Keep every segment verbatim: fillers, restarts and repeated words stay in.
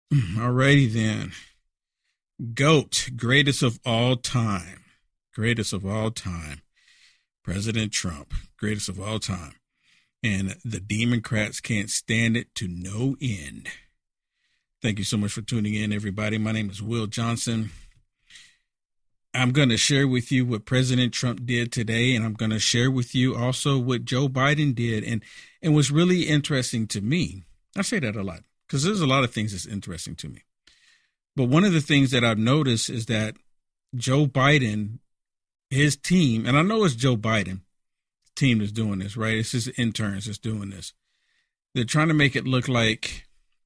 Alrighty then. GOAT, greatest of all time. Greatest of all time. President Trump, greatest of all time. And the Democrats can't stand it to no end. Thank you so much for tuning in, everybody. My name is Will Johnson. I'm going to share with you what President Trump did today, and I'm going to share with you also what Joe Biden did. And, and what's really interesting to me, I say that a lot because there's a lot of things that's interesting to me. But one of the things that I've noticed is that Joe Biden, his team, and I know it's Joe Biden team that's doing this, right? It's his interns that's doing this. They're trying to make it look like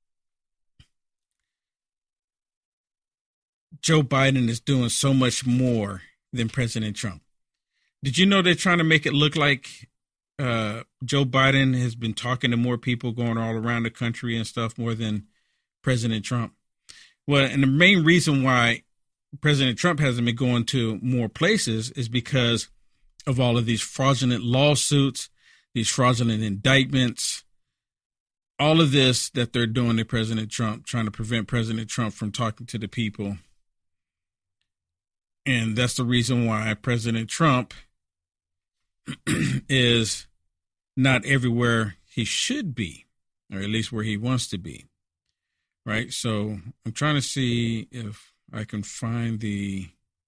Joe Biden is doing so much more than President Trump. Did you know they're trying to make it look like uh, Joe Biden has been talking to more people going all around the country and stuff more than President Trump? Well, and the main reason why President Trump hasn't been going to more places is because of all of these fraudulent lawsuits, these fraudulent indictments, all of this that they're doing to President Trump, trying to prevent President Trump from talking to the people. And that's the reason why President Trump is not everywhere he should be, or at least where he wants to be. Right. So I'm trying to see if I can find the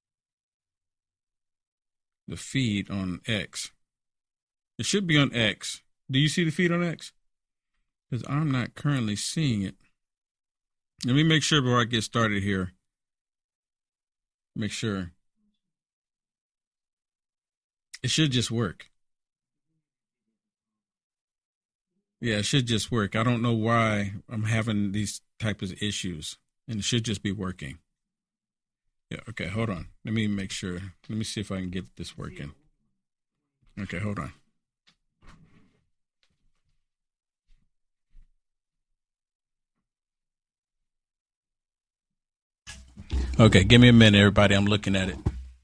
the feed on X. It should be on X. Do you see the feed on X? Because I'm not currently seeing it. Let me make sure before I get started here. Make sure. It should just work. Yeah, it should just work. I don't know why I'm having these type of issues, and it should just be working. Yeah, okay, hold on. Let me make sure. Let me see if I can get this working. Okay, hold on. Okay, give me a minute, everybody. I'm looking at it.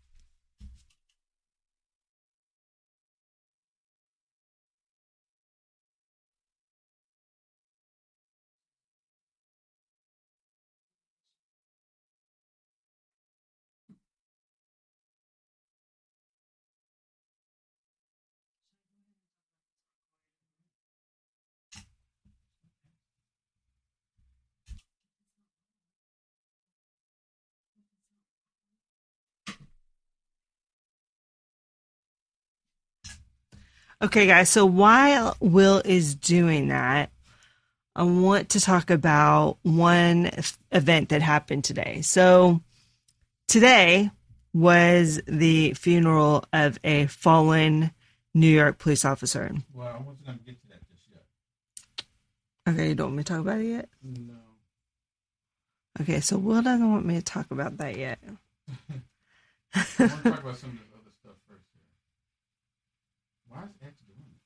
Okay, guys, so while Will is doing that, I want to talk about one event that happened today. So today was the funeral of a fallen New York police officer. Well, I wasn't going to get to that just yet. Okay, you don't want me to talk about it yet? No. Okay, so Will doesn't want me to talk about that yet. I want to talk about some of the other stuff first here. Why is X doing it?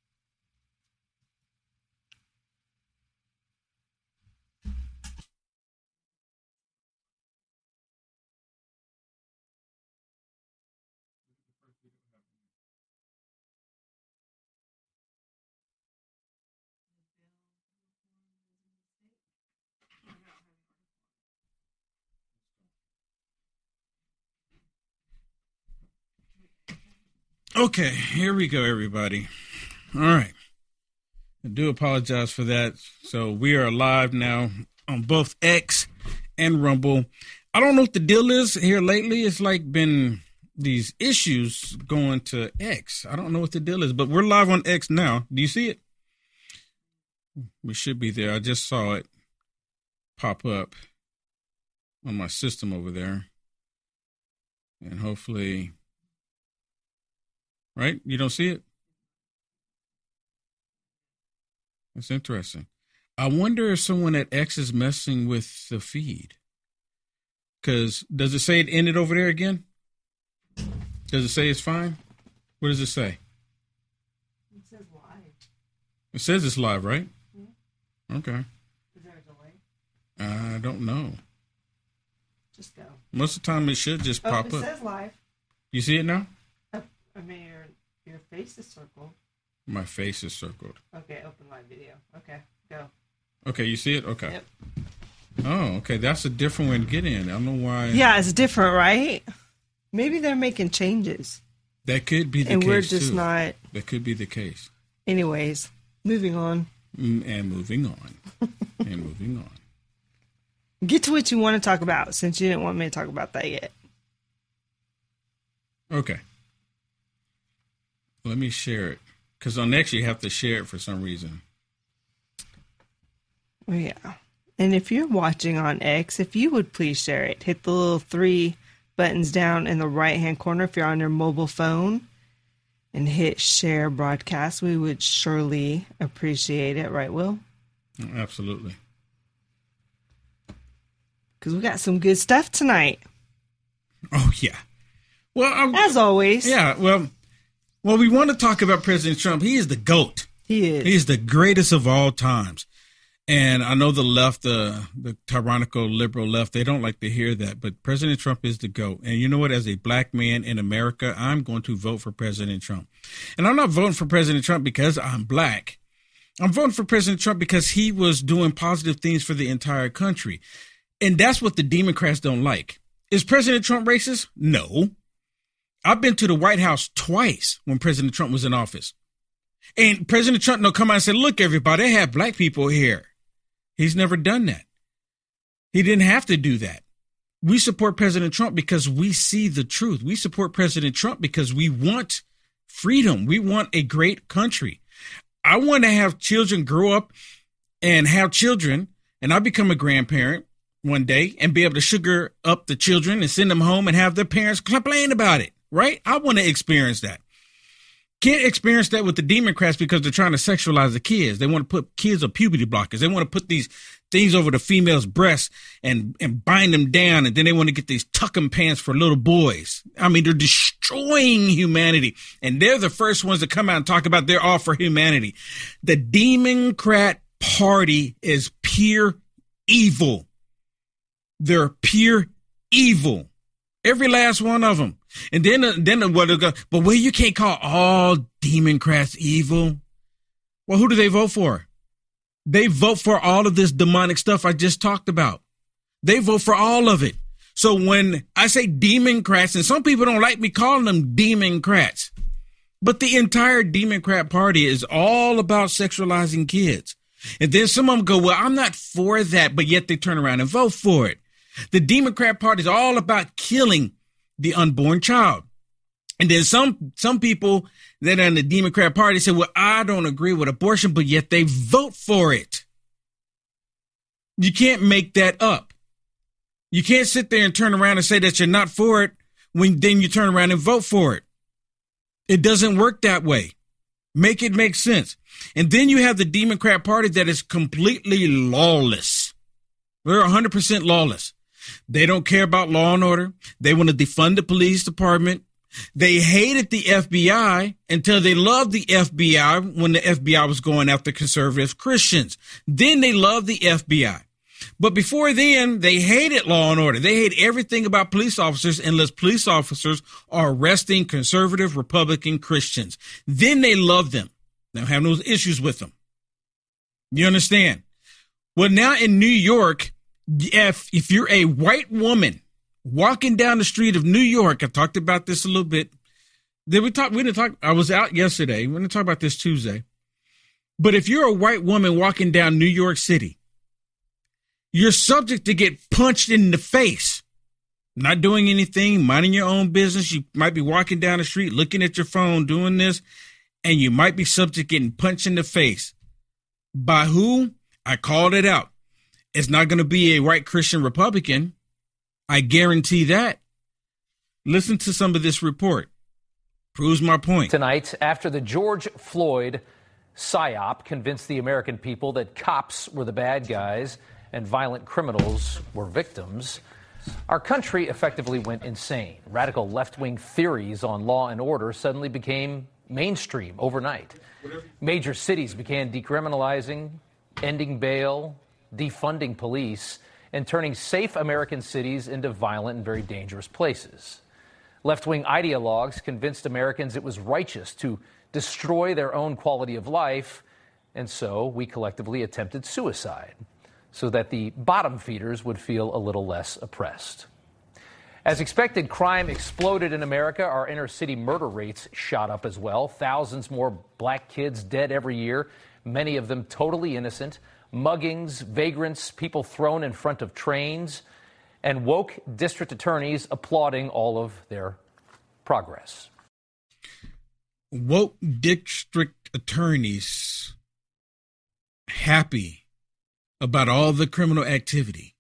Okay, here we go, everybody. All right. I do apologize for that. So we are live now on both X and Rumble. I don't know what the deal is here lately. It's like been these issues going to X. I don't know what the deal is, but we're live on X now. Do you see it? We should be there. I just saw it pop up on my system over there. And hopefully... Right? You don't see it? That's interesting. I wonder if someone at X is messing with the feed. Because does it say it ended over there again? Does it say it's fine? What does it say? It says live. It says it's live, right? Yeah. Okay. Is there a delay? I don't know. Just go. Most of the time it should just oh, pop it up. It says live. You see it now? Oh, I mean, your, your face is circled. My face is circled. Okay, open live video. Okay, go. Okay, you see it? Okay. Yep. Oh, okay. That's a different way to get in. I don't know why. Yeah, it's different, right? Maybe they're making changes. That could be the and case, And we're just too. not. That could be the case. Anyways, moving on. And moving on. and moving on. Get to what you want to talk about, since you didn't want me to talk about that yet. Okay. Let me share it. Because on X, you have to share it for some reason. Oh, yeah. And if you're watching on X, if you would please share it, hit the little three buttons down in the right-hand corner if you're on your mobile phone and hit share broadcast. We would surely appreciate it. Right, Will? Absolutely. Because we got some good stuff tonight. Oh, yeah. Well, I'm, as always. Yeah, well, well, we want to talk about President Trump. He is the GOAT. He is. He is the greatest of all times. And I know the left, uh, the tyrannical liberal left, they don't like to hear that. But President Trump is the GOAT. And you know what? As a black man in America, I'm going to vote for President Trump. And I'm not voting for President Trump because I'm black. I'm voting for President Trump because he was doing positive things for the entire country. And that's what the Democrats don't like. Is President Trump racist? No. I've been to the White House twice when President Trump was in office. And President Trump will come out and say, look, everybody, they have black people here. He's never done that. He didn't have to do that. We support President Trump because we see the truth. We support President Trump because we want freedom. We want a great country. I want to have children grow up and have children, and I become a grandparent one day and be able to sugar up the children and send them home and have their parents complain about it, right? I want to experience that. Can't experience that with the Democrats because they're trying to sexualize the kids. They want to put kids on puberty blockers. They want to put these things over the female's breasts and, and bind them down. And then they want to get these tucking pants for little boys. I mean, they're destroying humanity. And they're the first ones to come out and talk about they're all for humanity. The Democrat Party is pure evil. They're pure evil. Every last one of them. And then, uh, then what? Go, but well, you can't call all Democrats evil. Well, who do they vote for? They vote for all of this demonic stuff I just talked about. They vote for all of it. So when I say Democrats, and some people don't like me calling them Democrats, but the entire Democrat Party is all about sexualizing kids. And then some of them go, well, I'm not for that, but yet they turn around and vote for it. The Democrat Party is all about killing the unborn child. And then some some people that are in the Democrat Party say, well, I don't agree with abortion, but yet they vote for it. You can't make that up. You can't sit there and turn around and say that you're not for it when then you turn around and vote for it. It doesn't work that way. Make it make sense. And then you have the Democrat Party that is completely lawless. They're one hundred percent lawless. They don't care about law and order. They want to defund the police department. They hated the F B I until they loved the F B I when the F B I was going after conservative Christians. Then they loved the F B I. But before then, they hated law and order. They hate everything about police officers unless police officers are arresting conservative Republican Christians. Then they love them. Now have no issues with them. You understand? Well, now in New York, If if you're a white woman walking down the street of New York, I talked about this a little bit. Then we talked. We didn't talk. I was out yesterday. We're going to talk about this Tuesday. But if you're a white woman walking down New York City, you're subject to get punched in the face. Not doing anything, minding your own business. You might be walking down the street, looking at your phone, doing this, and you might be subject to getting punched in the face. By who? I called it out. It's not going to be a white Christian Republican. I guarantee that. Listen to some of this report. Proves my point. Tonight, after the George Floyd psyop convinced the American people that cops were the bad guys and violent criminals were victims, our country effectively went insane. Radical left-wing theories on law and order suddenly became mainstream overnight. Major cities began decriminalizing, ending bail, defunding police, and turning safe American cities into violent and very dangerous places. Left-wing ideologues convinced Americans it was righteous to destroy their own quality of life, and so we collectively attempted suicide. so that the bottom feeders would feel a little less oppressed. As expected, crime exploded in America. Our inner city murder rates shot up as well. Thousands more black kids dead every year, many of them totally innocent. Muggings, vagrants, people thrown in front of trains, and woke district attorneys applauding all of their progress. Woke district attorneys happy about all the criminal activity.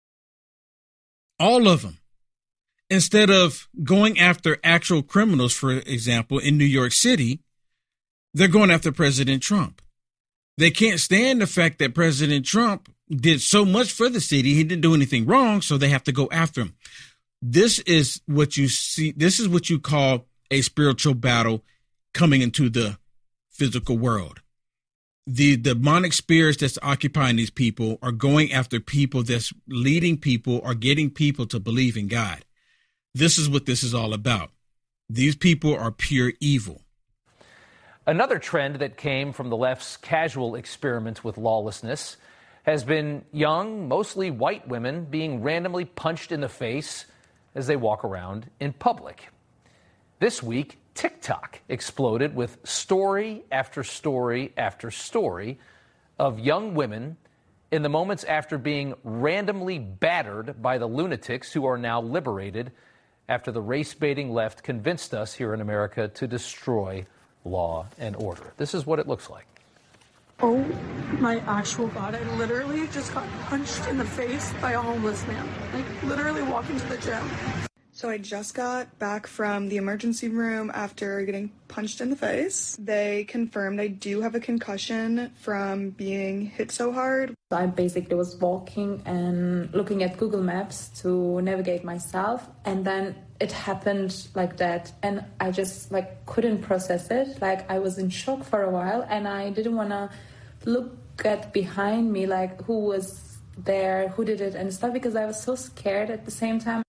All of them. Instead of going after actual criminals, for example, in New York City, they're going after President Trump. They can't stand the fact that President Trump did so much for the city. He didn't do anything wrong, so they have to go after him. This is what you see. This is what you call a spiritual battle coming into the physical world. The demonic spirits that's occupying these people are going after people that's leading people or getting people to believe in God. This is what this is all about. These people are pure evil. Another trend that came from the left's casual experiment with lawlessness has been young, mostly white women being randomly punched in the face as they walk around in public. This week, TikTok exploded with story after story after story of young women in the moments after being randomly battered by the lunatics who are now liberated after the race-baiting left convinced us here in America to destroy law and order. This is what it looks like. Oh my actual God, I literally just got punched in the face by a homeless man. Like literally walking to the gym. So I just got back from the emergency room after getting punched in the face. They confirmed I do have a concussion from being hit so hard. I basically was walking and looking at Google Maps to navigate myself, and then it happened like that, and I just like couldn't process it. Like I was in shock for a while, and I didn't want to look at behind me, like who was there, who did it and stuff, because I was so scared at the same time.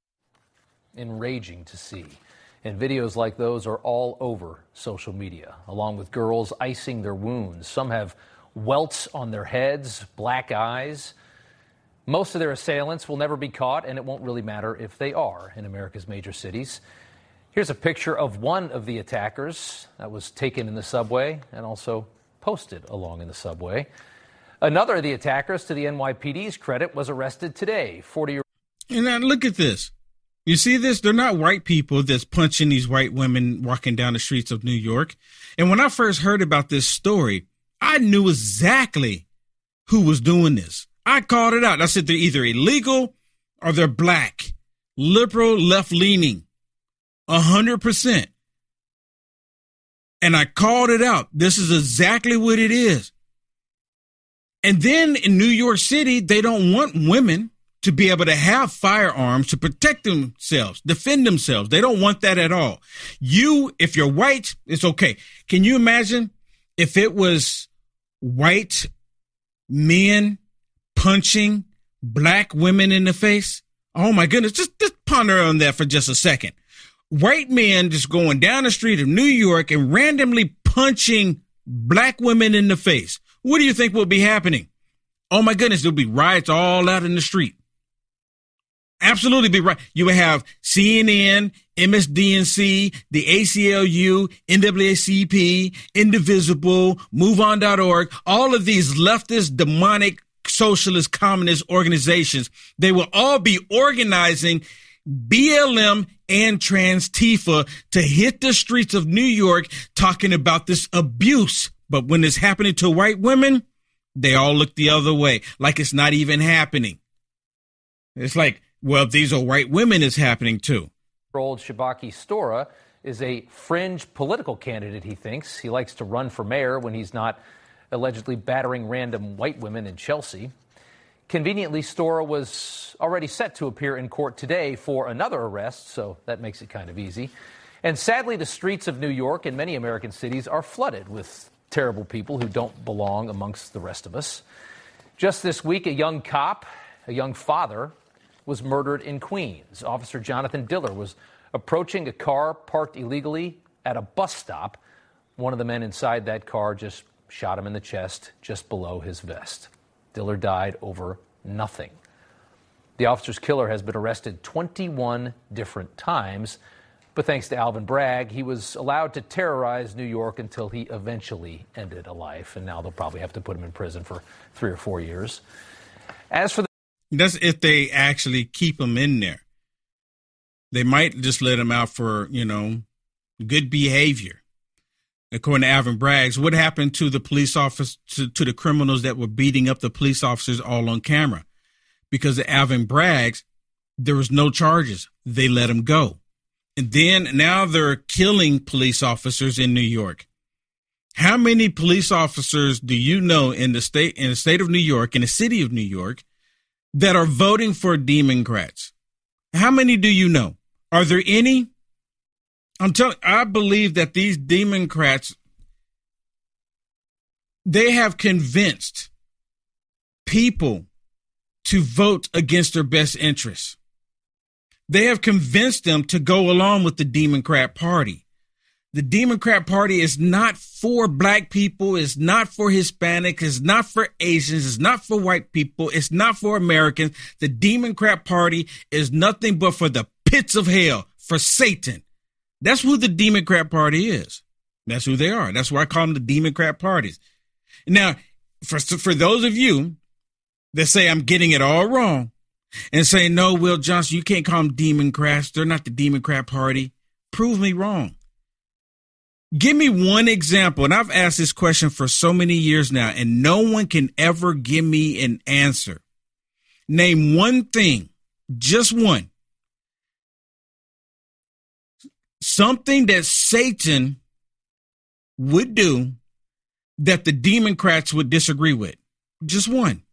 Enraging to see. And videos like those are all over social media, along with girls icing their wounds. Some have welts on their heads, black eyes. Most of their assailants will never be caught, and it won't really matter if they are in America's major cities. Here's a picture of one of the attackers that was taken in the subway and also posted along in the subway. Another of the attackers, to the N Y P D's credit, was arrested today. forty-year-old. And now look at this. You see this? They're not white people that's punching these white women walking down the streets of New York. And when I first heard about this story, I knew exactly who was doing this. I called it out. I said they're either illegal or they're black, liberal, left-leaning, a hundred percent. And I called it out. This is exactly what it is. And then in New York City, they don't want women to be able to have firearms to protect themselves, defend themselves. They don't want that at all. You, if you're white, it's okay. Can you imagine if it was white men punching black women in the face? Oh my goodness. Just, just ponder on that for just a second. White men just going down the street of New York and randomly punching black women in the face. What do you think will be happening? Oh my goodness. There'll be riots all out in the street. Absolutely be right. You would have C N N, M S D N C, the A C L U, N double A C P, Indivisible, move on dot org, all of these leftist, demonic, socialist, communist organizations. They will all be organizing B L M and Trans-Tifa to hit the streets of New York talking about this abuse. But when it's happening to white women, they all look the other way, like it's not even happening. It's like, well, these are white women it's happening to. Old Shabaki Stora is a fringe political candidate, he thinks. He likes to run for mayor when he's not allegedly battering random white women in Chelsea. Conveniently, Stora was already set to appear in court today for another arrest, so that makes it kind of easy. And sadly, the streets of New York and many American cities are flooded with terrible people who don't belong amongst the rest of us. Just this week, a young cop, a young father, was murdered in Queens. Officer Jonathan Diller was approaching a car parked illegally at a bus stop. One of the men inside that car just shot him in the chest just below his vest. Diller died over nothing. The officer's killer has been arrested twenty-one different times, but thanks to Alvin Bragg, he was allowed to terrorize New York until he eventually ended a life, and now they'll probably have to put him in prison for three or four years. As for the That's if they actually keep him in there. They might just let him out for, you know, good behavior. According to Alvin Bragg, what happened to the police officer, to, to the criminals that were beating up the police officers all on camera? Because of Alvin Bragg, there was no charges. They let him go. And then now they're killing police officers in New York. How many police officers do you know in the state, in the state of New York, in the city of New York, that are voting for Democrats? How many do you know? Are there any? I'm telling, I believe that these Democrats, they have convinced people to vote against their best interests. They have convinced them to go along with the Democrat Party. The Democrat Party is not for black people, it's not for Hispanics, it's not for Asians, it's not for white people, it's not for Americans. The Democrat Party is nothing but for the pits of hell, for Satan. That's who the Democrat Party is. That's who they are. That's why I call them the Democrat parties. Now, for, for those of you that say I'm getting it all wrong and say, no, Will Johnson, you can't call them Democrats. They're not the Democrat Party. Prove me wrong. Give me one example. And I've asked this question for so many years now, and no one can ever give me an answer. Name one thing, just one. Something that Satan would do that the Democrats would disagree with. Just one.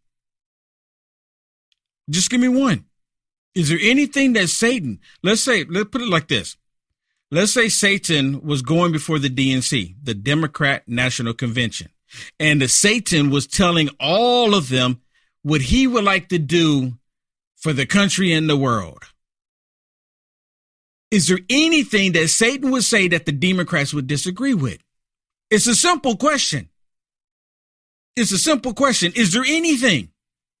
Just give me one. Is there anything that Satan, let's say, let's put it like this. Let's say Satan was going before the D N C, the Democrat National Convention, and the Satan was telling all of them what he would like to do for the country and the world. Is there anything that Satan would say that the Democrats would disagree with? It's a simple question. It's a simple question. Is there anything?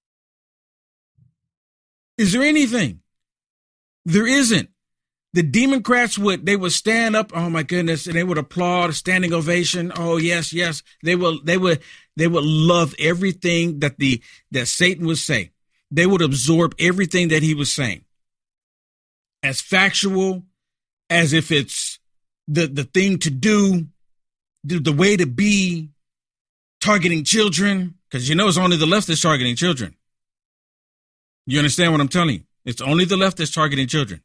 Is there anything? There isn't. The Democrats would, they would stand up. Oh my goodness. And they would applaud, a standing ovation. Oh yes, yes. They will, they would, they would love everything that the, that Satan would say. They would absorb everything that he was saying as factual, as if it's the, the thing to do, the, the way to be, targeting children. Cause you know, it's only the left that's targeting children. You understand what I'm telling you? It's only the left that's targeting children.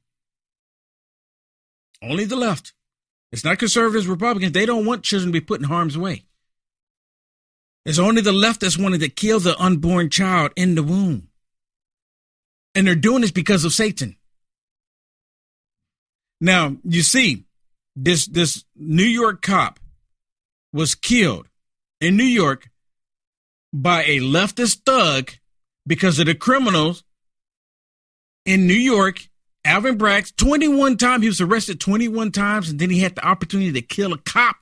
Only the left. It's not conservatives, Republicans. They don't want children to be put in harm's way. It's only the left that's wanting to kill the unborn child in the womb. And they're doing this because of Satan. Now, you see, this, this New York cop was killed in New York by a leftist thug because of the criminals in New York. Alvin Bragg, twenty-one times, he was arrested twenty-one times, and then he had the opportunity to kill a cop.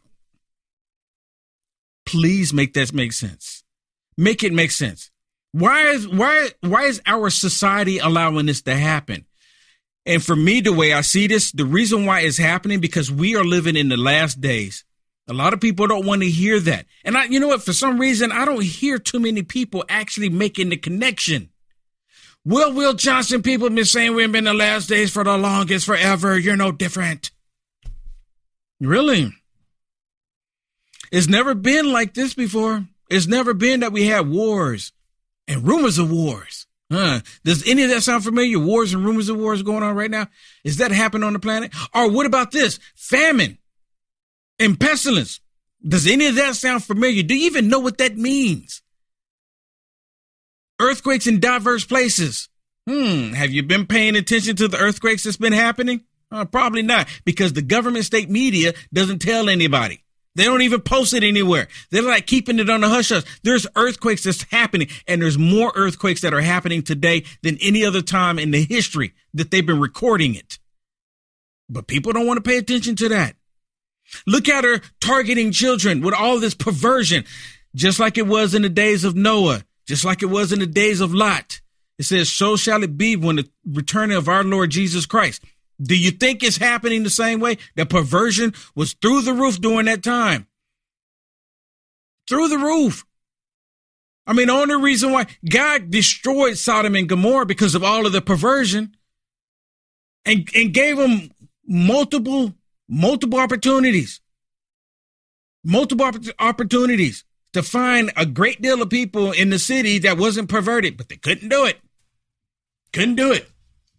Please make that make sense. Make it make sense. Why is why why is our society allowing this to happen? And for me, the way I see this, the reason why it's happening, because we are living in the last days. A lot of people don't want to hear that. And I, you know what, for some reason, I don't hear too many people actually making the connection. Will, Will Johnson, people have been saying we've been in the last days for the longest, forever. You're no different. Really? It's never been like this before. It's never been that we had wars and rumors of wars. Huh? Does any of that sound familiar? Wars and rumors of wars going on right now? Is that happening on the planet? Or what about this? Famine and pestilence. Does any of that sound familiar? Do you even know what that means? Earthquakes in diverse places. Hmm. Have you been paying attention to the earthquakes that's been happening? Uh, probably not, because the government state media doesn't tell anybody. They don't even post it anywhere. They're like keeping it on the hush hush. There's earthquakes that's happening, and there's more earthquakes that are happening today than any other time in the history that they've been recording it. But people don't want to pay attention to that. Look at her targeting children with all this perversion, just like it was in the days of Noah. just like it was in the days of Lot. It says, so shall it be when the return of our Lord Jesus Christ. Do you think it's happening the same way? The perversion was through the roof during that time. Through the roof. I mean, the only reason why God destroyed Sodom and Gomorrah because of all of the perversion and, and gave them multiple, multiple opportunities, multiple opportunities to find a great deal of people in the city that wasn't perverted, but they couldn't do it. Couldn't do it.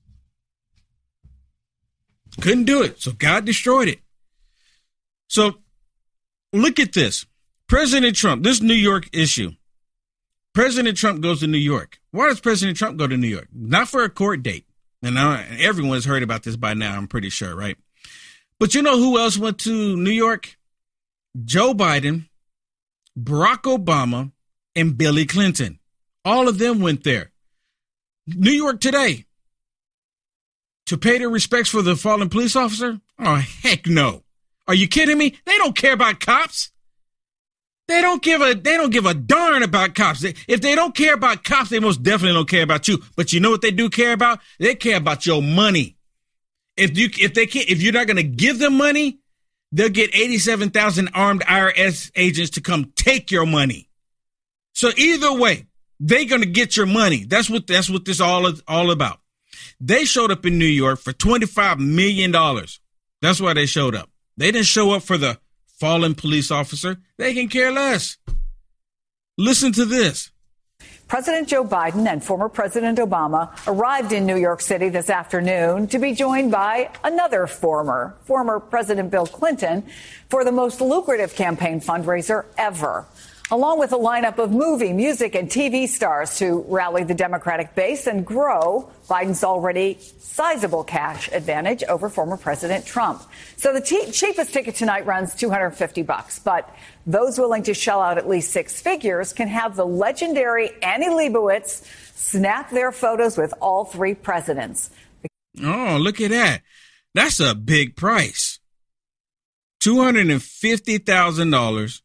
Couldn't do it. So God destroyed it. So look at this. President Trump, this New York issue. President Trump goes to New York. Why does President Trump go to New York? Not for a court date. And now everyone's heard about this by now, I'm pretty sure, right? But you know who else went to New York? Joe Biden, Barack Obama, and Billy Clinton. All of them went there. New York today. To pay their respects for the fallen police officer? Oh, heck no. Are you kidding me? They don't care about cops. They don't give a they don't give a darn about cops. They, if they don't care about cops, they most definitely don't care about you. But you know what they do care about? They care about your money. If you if they can't if you're not going to give them money, they'll get eighty-seven thousand armed I R S agents to come take your money. So either way, they're going to get your money. That's what that's what this all is all about. They showed up in New York for twenty-five million dollars. That's why they showed up. They didn't show up for the fallen police officer. They can care less. Listen to this. President Joe Biden and former President Obama arrived in New York City this afternoon to be joined by another former, former President Bill Clinton for the most lucrative campaign fundraiser ever, along with a lineup of movie, music, and T V stars to rally the Democratic base and grow Biden's already sizable cash advantage over former President Trump. So the t- cheapest ticket tonight runs two hundred fifty bucks, but those willing to shell out at least six figures can have the legendary Annie Leibovitz snap their photos with all three presidents. Oh, look at that. That's a big price. two hundred fifty thousand dollars.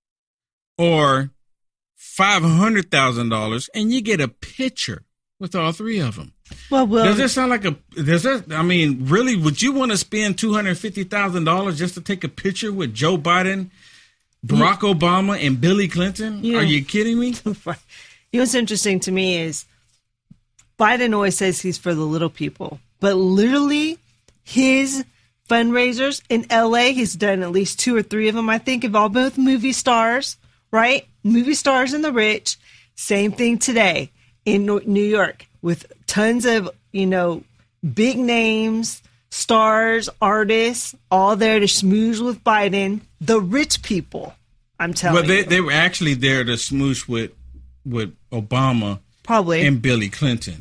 Or five hundred thousand dollars, and you get a picture with all three of them. Well, well, does that sound like a? Does that? I mean, really? Would you want to spend two hundred fifty thousand dollars just to take a picture with Joe Biden, Barack yeah. Obama, and Billy Clinton? Yeah. Are you kidding me? You know what's interesting to me is Biden always says he's for the little people, but literally his fundraisers in L A, he's done at least two or three of them. I think have all both movie stars. Right? Movie stars and the rich. Same thing today in New York with tons of, you know, big names, stars, artists, all there to schmooze with Biden. The rich people, I'm telling well, they, you. Well, they were actually there to smoosh with, with Obama Probably. and Billy Clinton.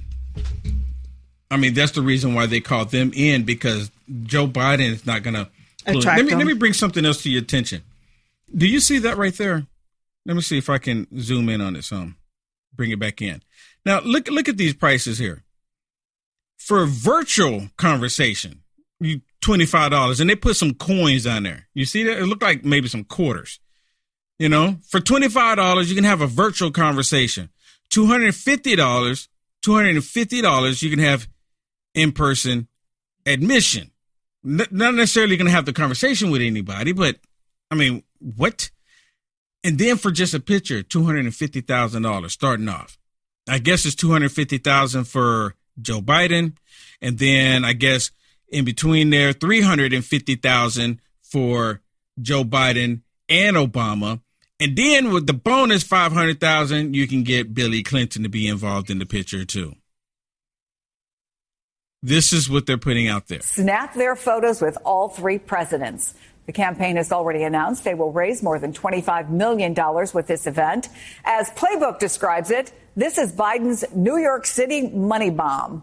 I mean, that's the reason why they called them in, because Joe Biden is not going to. Let me, let me bring something else to your attention. Do you see that right there? Let me see if I can zoom in on it some. Bring it back in. Now, look look at these prices here. For virtual conversation, you twenty-five dollars, and they put some coins on there. You see that? It looked like maybe some quarters. You know, for twenty-five dollars, you can have a virtual conversation. two hundred fifty dollars, two hundred fifty dollars, you can have in-person admission. N- not necessarily going to have the conversation with anybody, but, I mean, what? And then for just a picture, two hundred fifty thousand dollars starting off. I guess it's two hundred fifty thousand dollars for Joe Biden. And then I guess in between there, three hundred fifty thousand dollars for Joe Biden and Obama. And then with the bonus five hundred thousand dollars, you can get Billy Clinton to be involved in the picture too. This is what they're putting out there. Snap their photos with all three presidents. The campaign has already announced they will raise more than twenty-five million dollars with this event. As Playbook describes it, this is Biden's New York City money bomb.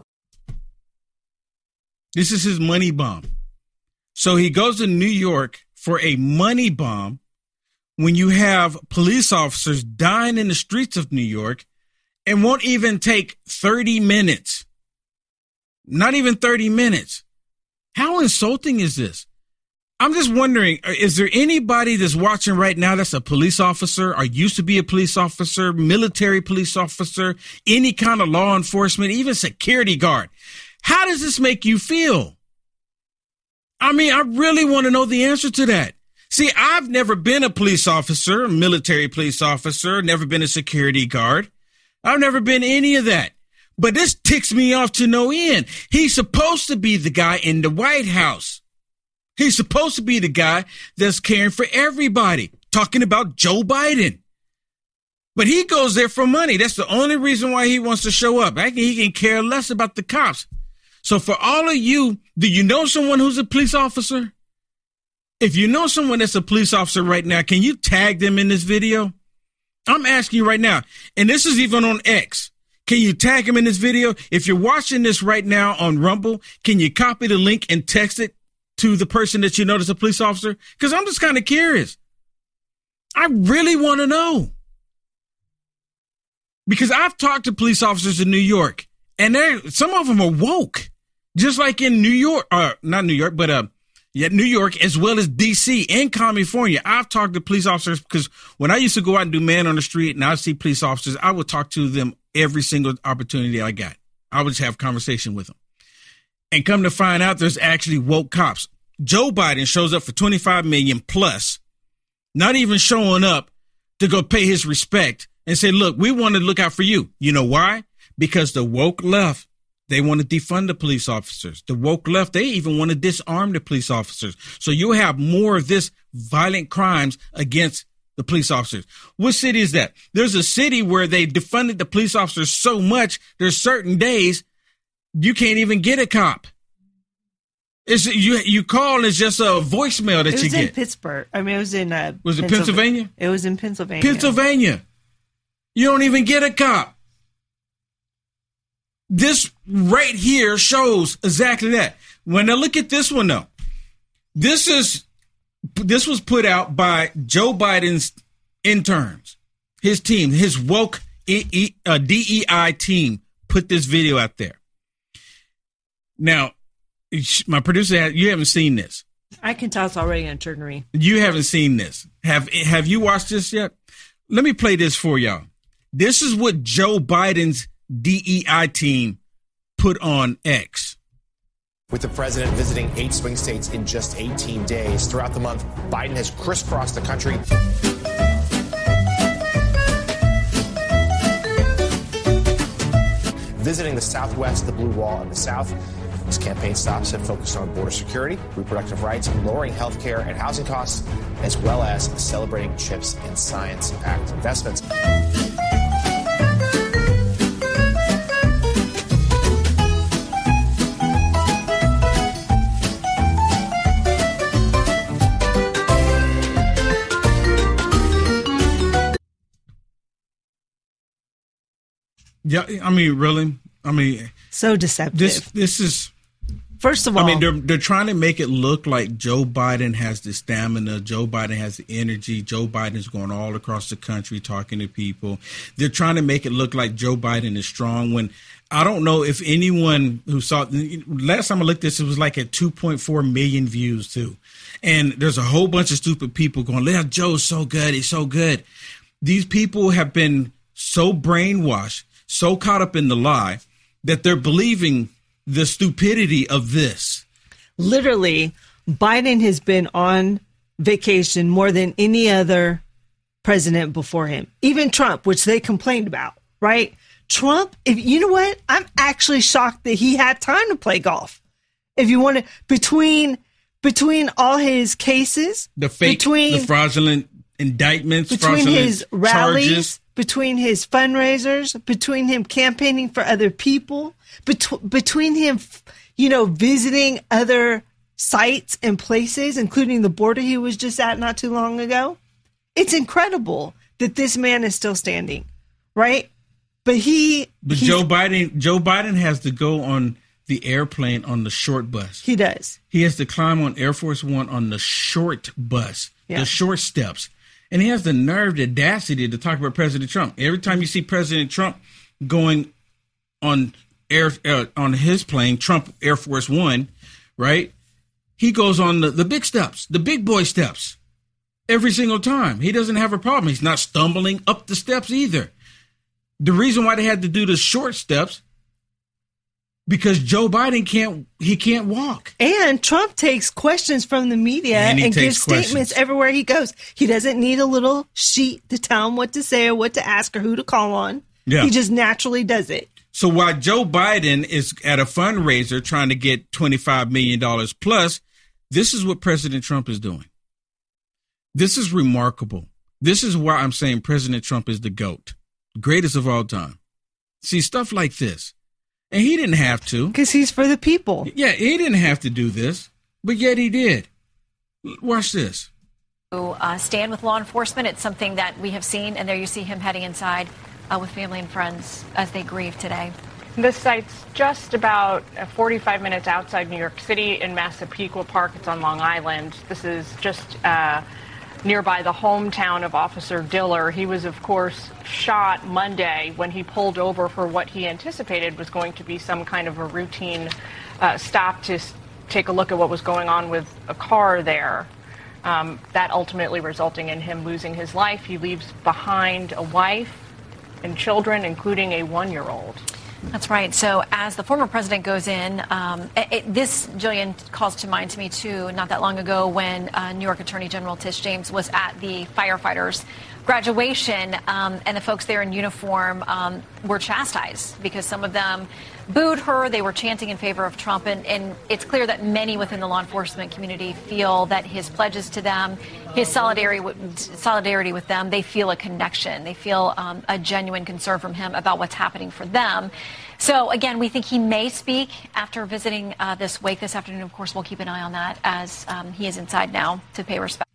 This is his money bomb. So he goes to New York for a money bomb when you have police officers dying in the streets of New York and won't even take thirty minutes. Not even thirty minutes. How insulting is this? I'm just wondering, is there anybody that's watching right now that's a police officer or used to be a police officer, military police officer, any kind of law enforcement, even security guard? How does this make you feel? I mean, I really want to know the answer to that. See, I've never been a police officer, a military police officer, never been a security guard. I've never been any of that. But this ticks me off to no end. He's supposed to be the guy in the White House. He's supposed to be the guy that's caring for everybody, talking about Joe Biden. But he goes there for money. That's the only reason why he wants to show up. I think he can care less about the cops. So for all of you, do you know someone who's a police officer? If you know someone that's a police officer right now, can you tag them in this video? I'm asking you right now, and this is even on X. Can you tag them in this video? If you're watching this right now on Rumble, can you copy the link and text it to the person that you know that's a police officer? Because I'm just kind of curious. I really want to know. Because I've talked to police officers in New York, and they're, some of them are woke. Just like in New York, uh, not New York, but uh, yeah, New York, as well as D C and California. I've talked to police officers because when I used to go out and do man on the street and I see police officers, I would talk to them every single opportunity I got. I would just have conversation with them. And come to find out, there's actually woke cops. Joe Biden shows up for twenty-five million dollars plus, not even showing up to go pay his respect and say, look, we want to look out for you. You know why? Because the woke left, they want to defund the police officers. The woke left, they even want to disarm the police officers. So you'll have more of this violent crimes against the police officers. What city is that? There's a city where they defunded the police officers so much, there's certain days you can't even get a cop. It's you. You call and it's just a voicemail that it was you get. in Pittsburgh. I mean, it was in. Uh, was it Pennsylvania? It was in Pennsylvania. Pennsylvania. You don't even get a cop. This right here shows exactly that. When I look at this one, though, this is this was put out by Joe Biden's interns, his team, his woke e, e, uh, D E I team put this video out there. Now, my producer, you haven't seen this. I can tell it's already on Turnery. You haven't seen this. Have Have you watched this yet? Let me play this for y'all. This is what Joe Biden's D E I team put on X. With the president visiting eight swing states in just eighteen days. Throughout the month, Biden has crisscrossed the country. Visiting the Southwest, the Blue Wall, and the South. His campaign stops have focused on border security, reproductive rights, lowering health care and housing costs, as well as celebrating CHIPS and Science Act investments. Yeah, I mean, really? I mean, so deceptive. This this is first of all. I mean, they're they're trying to make it look like Joe Biden has the stamina, Joe Biden has the energy, Joe Biden is going all across the country talking to people. They're trying to make it look like Joe Biden is strong. When I don't know if anyone who saw last time I looked at this, it was like at two point four million views too, and there's a whole bunch of stupid people going, "Yeah, Joe's so good, he's so good." These people have been so brainwashed, so caught up in the lie that they're believing the stupidity of this. Literally, Biden has been on vacation more than any other president before him, even Trump, which they complained about, right? Trump, if you know what, I'm actually shocked that he had time to play golf. If you want to, between between all his cases, the fake, between, the fraudulent indictments, between his rallies, charges. Between his fundraisers, between him campaigning for other people, bet- between him, you know, visiting other sites and places, including the border he was just at not too long ago. It's incredible that this man is still standing, right? But he, but Joe Biden, Joe Biden has to go on the airplane on the short bus. He does. He has to climb on Air Force One on the short bus, yeah. the short steps. And he has the nerve, the audacity to talk about President Trump. Every time you see President Trump going on air uh, on his plane, Trump Air Force One, right? he goes on the, the big steps, the big boy steps, every single time. He doesn't have a problem. He's not stumbling up the steps either. The reason why they had to do the short steps, because Joe Biden can't, he can't walk. And Trump takes questions from the media and, and gives questions. statements everywhere he goes. He doesn't need a little sheet to tell him what to say or what to ask or who to call on. Yeah. He just naturally does it. So while Joe Biden is at a fundraiser trying to get twenty-five million dollars plus, this is what President Trump is doing. This is remarkable. This is why I'm saying President Trump is the GOAT, greatest of all time. See, stuff like this. And he didn't have to. Because he's for the people. Yeah, he didn't have to do this, but yet he did. Watch this. Uh, stand with law enforcement. It's something that we have seen, and there you see him heading inside uh, with family and friends as they grieve today. This site's just about forty-five minutes outside New York City in Massapequa Park. It's on Long Island. This is just uh, nearby the hometown of Officer Diller. He was, of course, shot Monday when he pulled over for what he anticipated was going to be some kind of a routine uh, stop to s- take a look at what was going on with a car there. Um, that ultimately resulting in him losing his life. He leaves behind a wife and children, including a one-year-old. That's right. So as the former president goes in, um, it, it, this, Jillian, calls to mind to me, too, not that long ago when uh, New York Attorney General Tish James was at the firefighters' graduation, um, and the folks there in uniform um, were chastised because some of them booed her. They were chanting in favor of Trump. And, and it's clear that many within the law enforcement community feel that his pledges to them, his solidarity with, solidarity with them, they feel a connection. They feel um, a genuine concern from him about what's happening for them. So, again, we think he may speak after visiting uh, this wake this afternoon. Of course, we'll keep an eye on that as um, he is inside now to pay respect.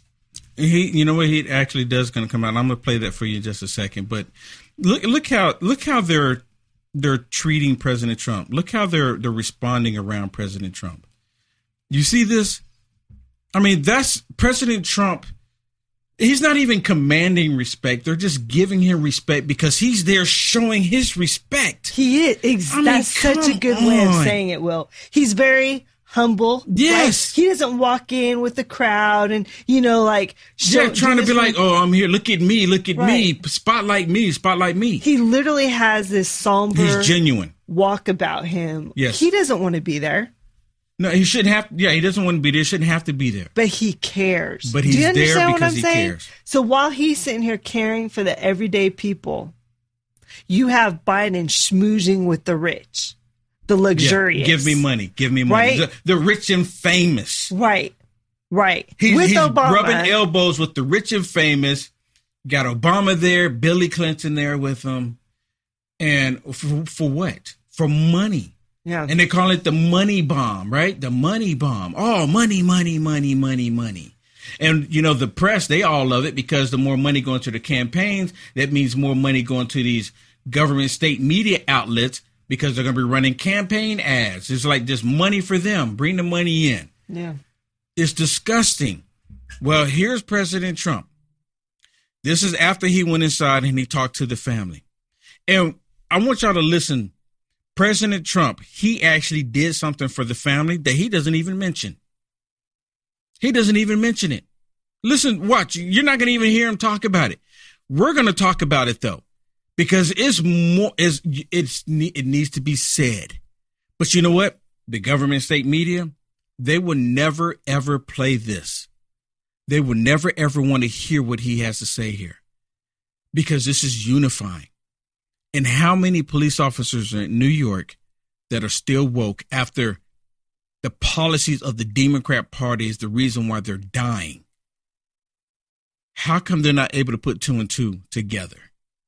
He, you know what, he actually does going to come out. And I'm going to play that for you in just a second. But look, look how, look how they're they're treating President Trump. Look how they're they're responding around President Trump. You see this? I mean, that's President Trump. He's not even commanding respect. They're just giving him respect because he's there showing his respect. He is. Ex- I mean, that's such a good on. way of saying it, Will. He's very humble. Yes. Right? He doesn't walk in with the crowd and, you know, like. Yeah, trying to be like, oh, I'm here. Look at me. Look at right. me. Spotlight me. Spotlight me. He literally has this somber. He's genuine. Walk about him. Yes. He doesn't want to be there. No, he shouldn't have. Yeah, he doesn't want to be there. Shouldn't have to be there. But he cares. But he's Do you there understand because what I'm he saying? cares. So while he's sitting here caring for the everyday people, you have Biden schmoozing with the rich, the luxurious. Yeah, give me money. Give me money. Right? The, the rich and famous. Right. Right. He's, with he's Obama. rubbing elbows with the rich and famous. Got Obama there, Billy Clinton there with him. And for, for what? For money. Yeah. And they call it the money bomb, right? The money bomb. Oh, money, money, money, money, money. And, you know, the press, they all love it because the more money going to the campaigns, that means more money going to these government state media outlets because they're going to be running campaign ads. It's like just money for them. Bring the money in. Yeah. It's disgusting. Well, here's President Trump. This is after he went inside and he talked to the family. And I want y'all to listen. President Trump, he actually did something for the family that he doesn't even mention. He doesn't even mention it. Listen, watch. You're not going to even hear him talk about it. We're going to talk about it, though, because it's more, it's, it's, it needs to be said. But you know what? The government state media, they will never, ever play this. They will never, ever want to hear what he has to say here because this is unifying. And how many police officers are in New York that are still woke after the policies of the Democrat Party is the reason why they're dying? How come they're not able to put two and two together?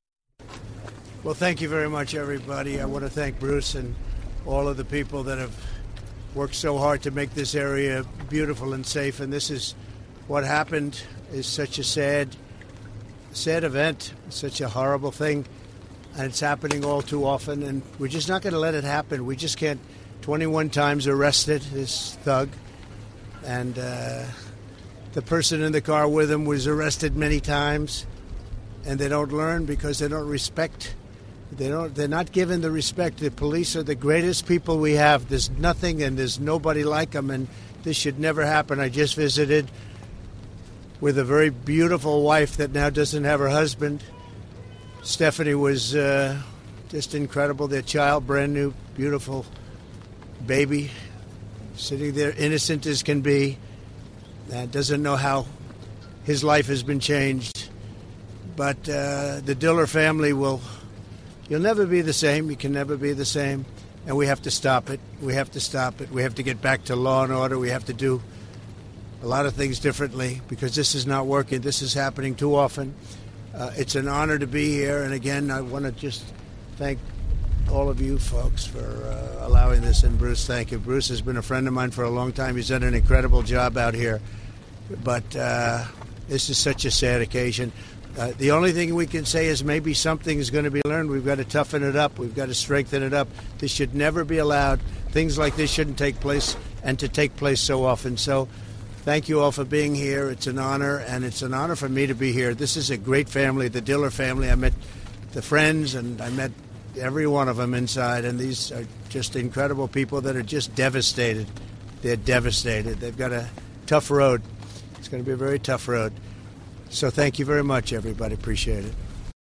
Well, thank you very much, everybody. I want to thank Bruce and all of the people that have worked so hard to make this area beautiful and safe. And this is what happened is such a sad, sad event, such a horrible thing. And it's happening all too often, and we're just not going to let it happen. We just can't. twenty-one times arrested, this thug, and uh, the person in the car with him was arrested many times, and they don't learn because they don't respect They don't. They're not given the respect. The police are the greatest people we have. There's nothing and there's nobody like them, and this should never happen. I just visited with a very beautiful wife that now doesn't have her husband. Stephanie was uh, just incredible. Their child, brand new, beautiful baby, sitting there, innocent as can be, and doesn't know how his life has been changed. But uh, the Diller family will, you'll never be the same. You can never be the same. And we have to stop it. We have to stop it. We have to get back to law and order. We have to do a lot of things differently because this is not working. This is happening too often. Uh, it's an honor to be here. And again, I want to just thank all of you folks for uh, allowing this. And Bruce, thank you. Bruce has been a friend of mine for a long time. He's done an incredible job out here. But uh, this is such a sad occasion. Uh, the only thing we can say is maybe something is going to be learned. We've got to toughen it up. We've got to strengthen it up. This should never be allowed. Things like this shouldn't take place, and to take place so often. So thank you all for being here. It's an honor, and it's an honor for me to be here. This is a great family, the Diller family. I met the friends, and I met every one of them inside, and these are just incredible people that are just devastated. They're devastated. They've got a tough road. It's going to be a very tough road. So thank you very much, everybody. Appreciate it.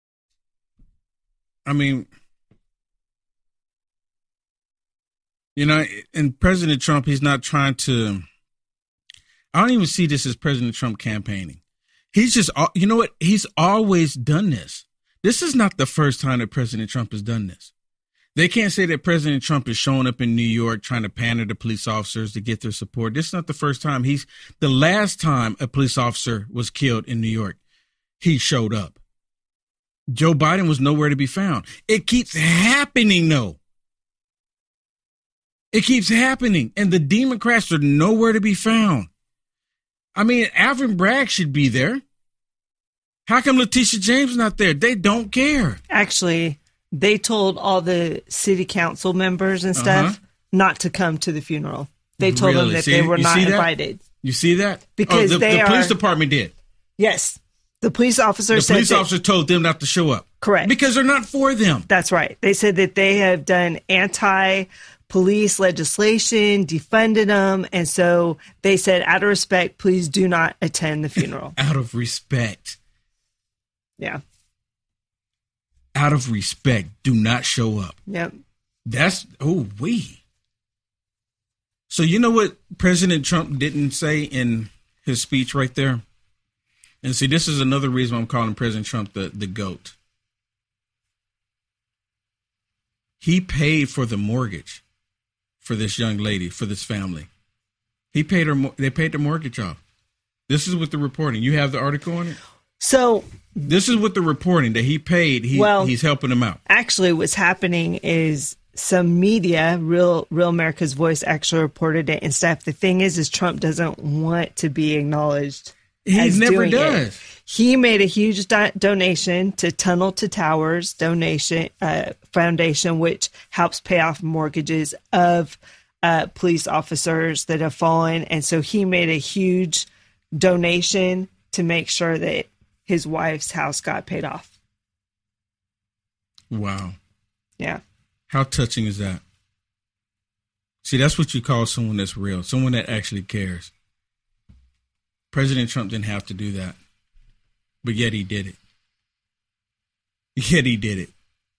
I mean, you know, and President Trump, he's not trying to, I don't even see this as President Trump campaigning. He's just, you know what? He's always done this. This is not the first time that President Trump has done this. They can't say that President Trump is showing up in New York trying to pander to police officers to get their support. This is not the first time. He's the last time a police officer was killed in New York, he showed up. Joe Biden was nowhere to be found. It keeps happening, though. It keeps happening. And the Democrats are nowhere to be found. I mean, Alvin Bragg should be there. How come Letitia James not there? They don't care. Actually, they told all the city council members and stuff uh-huh. not to come to the funeral. They told really? them that see, they were not invited. You see that? Because oh, the, they the are, police department did. Yes. The police officer the said police that, officer told them not to show up. Correct. Because they're not for them. That's right. They said that they have done anti-police legislation, defunded them. And so they said, out of respect, please do not attend the funeral. Out of respect. Yeah. Out of respect, do not show up. Yep. That's, oh, we. So you know what President Trump didn't say in his speech right there? And see, this is another reason I'm calling President Trump the, the GOAT. He paid for the mortgage for this young lady, for this family. He paid her, they paid the mortgage off. This is what the reporting. You have the article on it? So this is what the reporting that he paid. He, well, he's helping them out. Actually, what's happening is some media, Real Real America's Voice, actually reported it and stuff. The thing is, is Trump doesn't want to be acknowledged. He as never doing does. It. He made a huge do- donation to Tunnel to Towers donation uh, foundation, which helps pay off mortgages of uh, police officers that have fallen. And so he made a huge donation to make sure that his wife's house got paid off. Wow. Yeah. How touching is that? See, that's what you call someone that's real, someone that actually cares. President Trump didn't have to do that, but yet he did it. Yet he did it.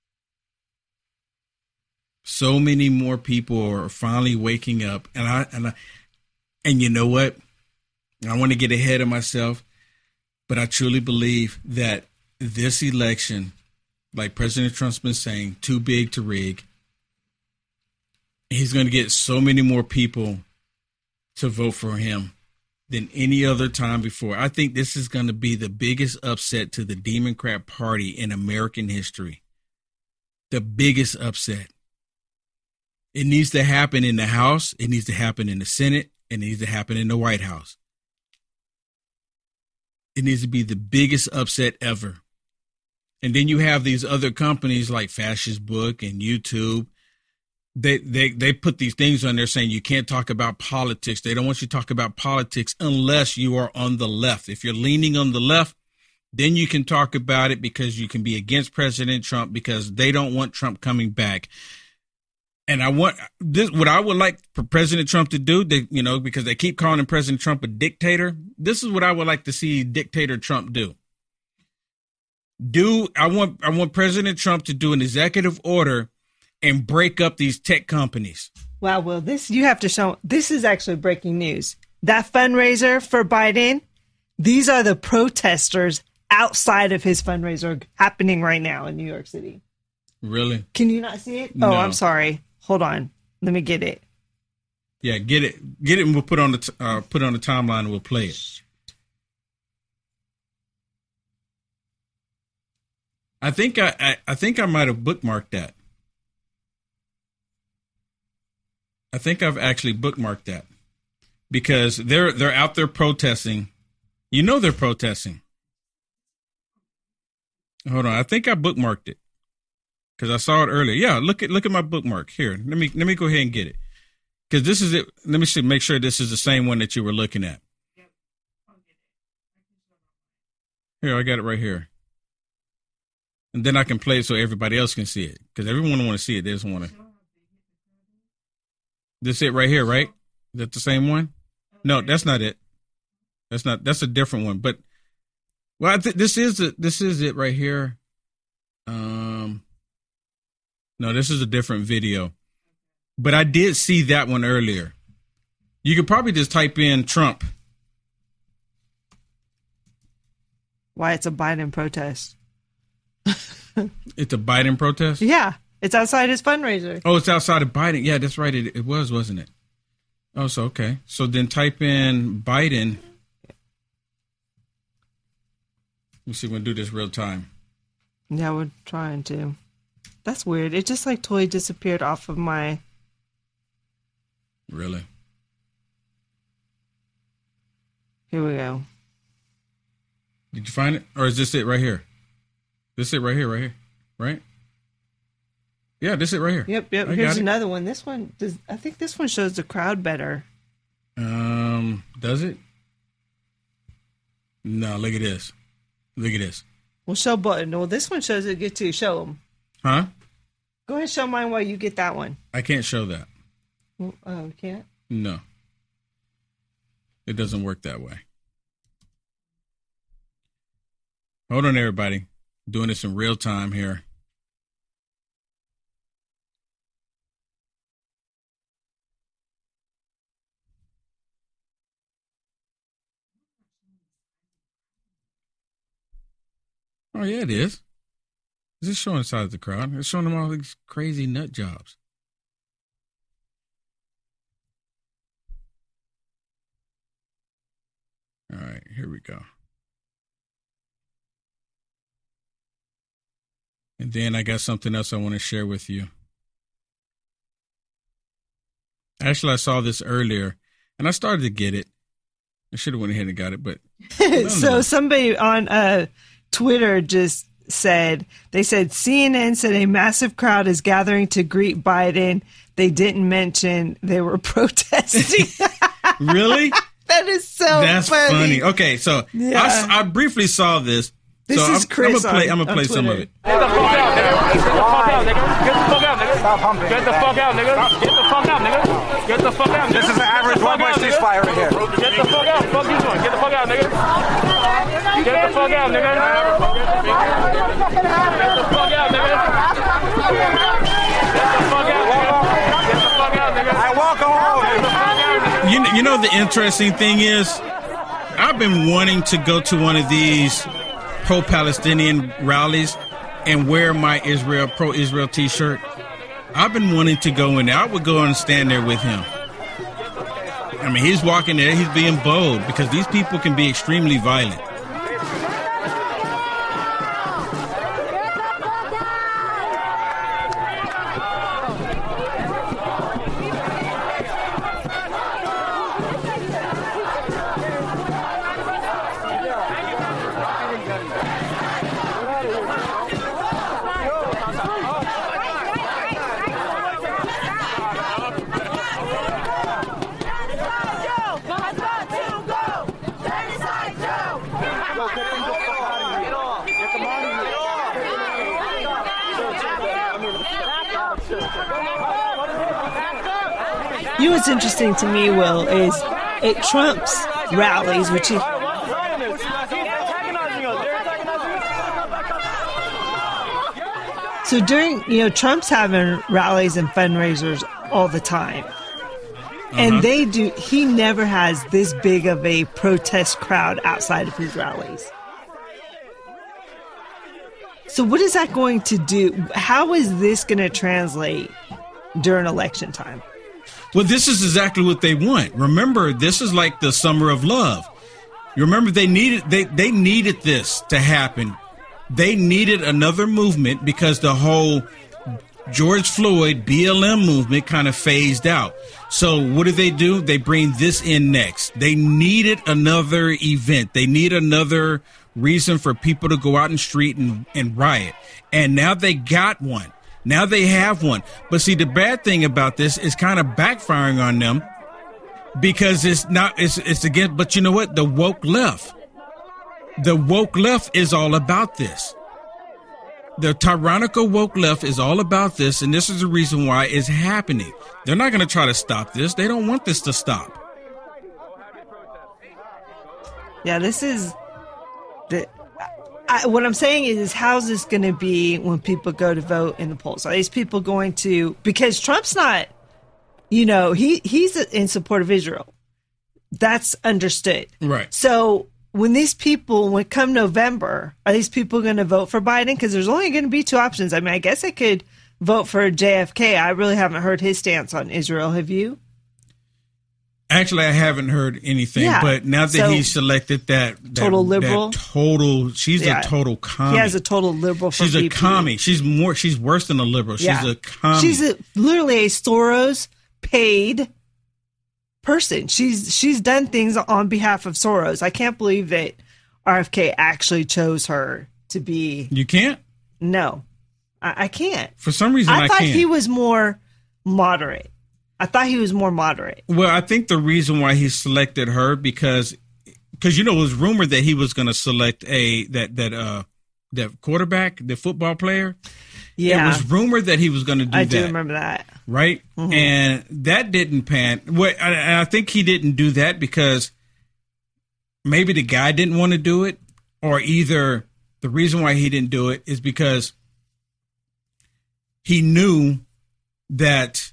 So many more people are finally waking up, and I and I, and you know what? I want to get ahead of myself. But I truly believe that this election, like President Trump's been saying, too big to rig. He's going to get so many more people to vote for him than any other time before. I think this is going to be the biggest upset to the Democrat Party in American history. The biggest upset. It needs to happen in the House. It needs to happen in the Senate. It needs to happen in the White House. It needs to be the biggest upset ever. And then you have these other companies like Fascist Book and YouTube. They, they, they put these things on there saying you can't talk about politics. They don't want you to talk about politics unless you are on the left. If you're leaning on the left, Then you can talk about it because you can be against President Trump because they don't want Trump coming back. And I want this, what I would like for President Trump to do, they, you know, because they keep calling President Trump a dictator. This is what I would like to see dictator Trump do. Do I want I want President Trump to do an executive order and break up these tech companies. Wow. Well, this you have to show. This is actually breaking news. That fundraiser for Biden. These are the protesters outside of his fundraiser happening right now in New York City. Really? Can you not see it? No. Oh, I'm sorry. Hold on. Let me get it. Yeah, get it. Get it and we'll put on the t- uh, put on the timeline and we'll play it. I think I, I, I think I might have bookmarked that. I think I've actually bookmarked that because they're they're out there protesting. You know they're protesting. Hold on, I think I bookmarked it because I saw it earlier. Yeah, look at look at my bookmark here. Let me let me go ahead and get it because this is it. Let me see, make sure this is the same one that you were looking at. Here, I got it right here, and then I can play it so everybody else can see it because everyone want to see it. They just want to. This it right here, right? Is that the same one? No, that's not it. That's not. That's a different one. But well, I think this is it. This is it right here. Um, no, this is a different video. But I did see that one earlier. You could probably just type in Trump. Why it's a Biden protest? It's a Biden protest? Yeah. It's outside his fundraiser. Oh, it's outside of Biden. Yeah, that's right. It, it was, wasn't it? Oh, so okay. So then type in Biden. Let me see if we can do this real time. Yeah, we're trying to. That's weird. It just like totally disappeared off of my. Really? Here we go. Did you find it? Or is this it right here? This it right here, right here, right? Yeah, this is it right here. Yep, yep. I Here's another one. This one does. I think this one shows the crowd better. Um, does it? No, look at this. Look at this. Well, show button. Well, this one shows it good too. Show them. Huh? Go ahead and show mine while you get that one. I can't show that. Well, oh, you can't? No. It doesn't work that way. Hold on, everybody. Doing this in real time here. Oh, yeah, it is. Is this showing the size of the crowd? It's showing them all these crazy nut jobs. All right, here we go. And then I got something else I want to share with you. Actually, I saw this earlier, and I started to get it. I should have went ahead and got it, but... So somebody on uh, Twitter just said, they said, C N N said a massive crowd is gathering to greet Biden. They didn't mention they were protesting. Really? That is so That's funny. funny. Okay, so Yeah. I, I briefly saw this. This so is I'm, Chris I'm gonna play, on- I'm gonna on play some of Twitter. it. Get the fuck out, nigga. Get the fuck out, nigga. Get the fuck out, nigga. Stop humping. Get the fuck out, nigga. Get the fuck out, nigga. Get the fuck out, nigga. This is an average one-way ceasefire right here. Get the fuck out. Fuck you doing. Get the fuck out, nigga. Get the fuck out, nigga. Get the fuck out, nigga. Get the fuck out, nigga. Get the fuck out, nigga. I walk home. You, you know the interesting thing is, I've been wanting to go to one of these pro-Palestinian rallies and wear my Israel pro-Israel T-shirt. I've been wanting to go in there. I would go and stand there with him. I mean, he's walking there. He's being bold because these people can be extremely violent. You know what's interesting to me, Will, is at Trump's rallies, which he... So during, you know, Trump's having rallies and fundraisers all the time. Uh-huh. And they do, he never has this big of a protest crowd outside of his rallies. So what is that going to do? How is this going to translate during election time? Well, this is exactly what they want. Remember, this is like the summer of love. You remember they needed they, they needed this to happen. They needed another movement because the whole George Floyd B L M movement kind of phased out. So what do they do? They bring this in next. They needed another event. They need another reason for people to go out in the street and, and riot. And now they got one. Now they have one. But see, the bad thing about this is kind of backfiring on them because it's not, it's, it's again, but you know what? The woke left. The woke left is all about this. The tyrannical woke left is all about this, and this is the reason why it's happening. They're not going to try to stop this. They don't want this to stop. Yeah, this is the. I, what I'm saying is, is how's this going to be when people go to vote in the polls? Are these people going to, because Trump's not, you know, he he's in support of Israel. That's understood. Right. So when these people, when come November, are these people going to vote for Biden? Because there's only going to be two options. I mean, I guess they could vote for J F K. I really haven't heard his stance on Israel. Have you? Actually, I haven't heard anything. Yeah. But now that so, he's selected that, that total liberal, that total, she's yeah. a total commie. He has a total liberal. She's a commie. She's more. She's worse than a liberal. She's yeah. a commie. She's a, literally a Soros paid person. She's she's done things on behalf of Soros. I can't believe that R F K actually chose her to be. You can't? No, I, I can't. For some reason, I, I thought can't. he was more moderate. I thought he was more moderate. Well, I think the reason why he selected her because because you know it was rumored that he was going to select a that that uh that quarterback, the football player. Yeah, it was rumored that he was going to do I that. I do remember that. Right? Mm-hmm. And that didn't pan. Well, and I think he didn't do that because maybe the guy didn't want to do it, or either the reason why he didn't do it is because he knew that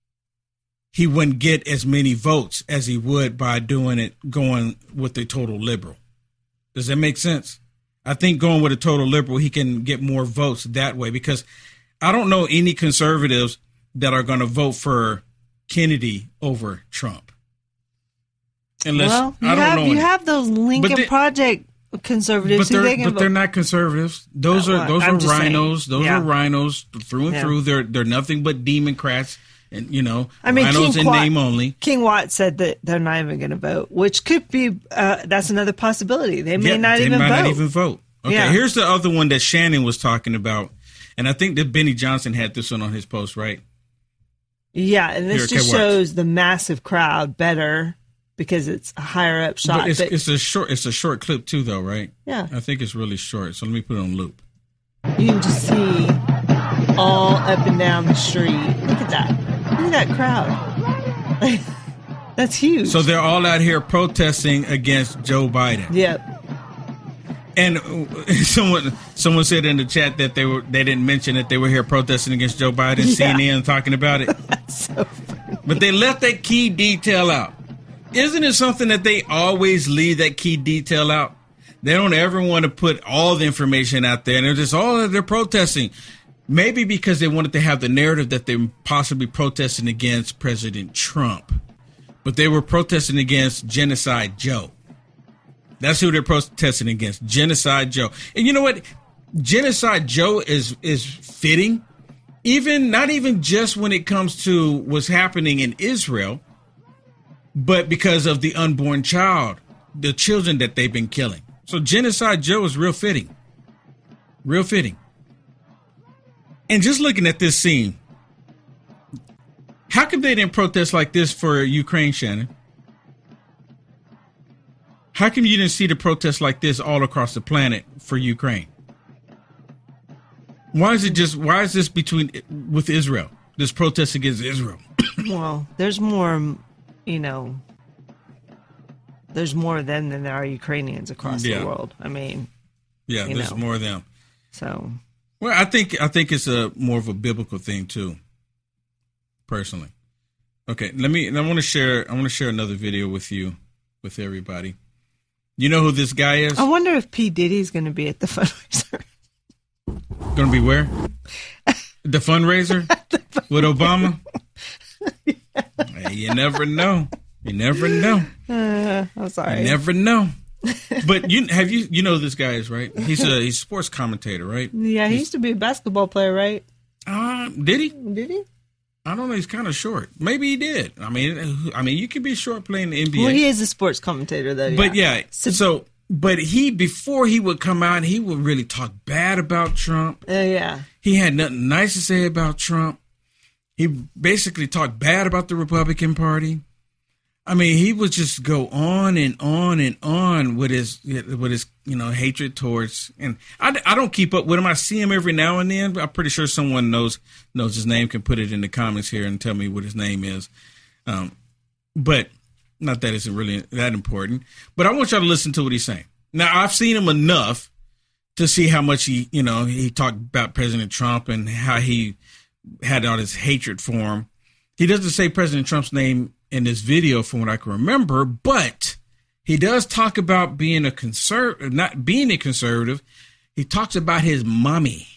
he wouldn't get as many votes as he would by doing it, going with the total liberal. Does that make sense? I think going with a total liberal, he can get more votes that way because I don't know any conservatives that are going to vote for Kennedy over Trump. Unless, well, you, I don't have, know you have those Lincoln they, Project conservatives. But, they're, they can but vote. they're not conservatives. Those no, are those I'm are rhinos. Saying. Those yeah. are rhinos through and yeah. through. They're they're nothing but Democrats. And, you know, I mean, rhinos King in Watt, name only. King Watt said that they're not even going to vote, which could be, uh, that's another possibility. They may yeah, not they even might vote. not even vote. Okay, yeah. Here's the other one that Shannon was talking about. And I think that Benny Johnson had this one on his post, right? Yeah, and this Here, just okay, shows watch. the massive crowd better because it's a higher up shot. But it's, but, it's a short it's a short clip too, though, right? Yeah. I think it's really short. So let me put it on loop. You can just see all up and down the street. Look at that. Look at that crowd. That's huge. So they're all out here protesting against Joe Biden. Yep. And someone someone said in the chat that they were they didn't mention that they were here protesting against Joe Biden. Yeah. C N N talking about it. That's so funny. But they left that key detail out. Isn't it something that they always leave that key detail out? They don't ever want to put all the information out there, and they're just all oh, they're protesting. Maybe because they wanted to have the narrative that they were possibly protesting against President Trump. But they were protesting against Genocide Joe. That's who they're protesting against, Genocide Joe. And you know what? Genocide Joe is is fitting, even not even just when it comes to what's happening in Israel, but because of the unborn child, the children that they've been killing. So Genocide Joe is real fitting. Real fitting. And just looking at this scene, how come they didn't protest like this for Ukraine, Shannon? How come you didn't see the protests like this all across the planet for Ukraine? Why is it just, why is this between, with Israel? This protest against Israel. Well, there's more, you know, there's more of them than there are Ukrainians across Yeah. the world. I mean, Yeah, you there's know. more of them. So, Well, I think I think it's a more of a biblical thing too. Personally, okay. Let me. I want to share. I want to share another video with you, with everybody. You know who this guy is? I wonder if P. Diddy's going to be at the fundraiser. Going to be where? The fundraiser with Obama. Hey, you never know. You never know. Uh, I'm sorry. You never know. But you have you you know who this guy is, right? He's a he's a sports commentator, right? Yeah, he He's- used to be a basketball player, right? Uh, did he? Did he? I don't know. He's kind of short. Maybe he did. I mean, I mean, you can be short playing the N B A. Well, he is a sports commentator, though. But yeah, so but he before he would come out, he would really talk bad about Trump. Uh, yeah. He had nothing nice to say about Trump. He basically talked bad about the Republican Party. I mean, he would just go on and on and on with his with his you know hatred towards. And I, I don't keep up with him. I see him every now and then. But I'm pretty sure someone knows knows his name. Can put it in the comments here and tell me what his name is. Um, but not that it's really that important. But I want y'all to listen to what he's saying. Now, I've seen him enough to see how much he you know he talked about President Trump and how he had all this hatred for him. He doesn't say President Trump's name in this video from what I can remember, but he does talk about being a conservative, not being a conservative. He talks about his mommy.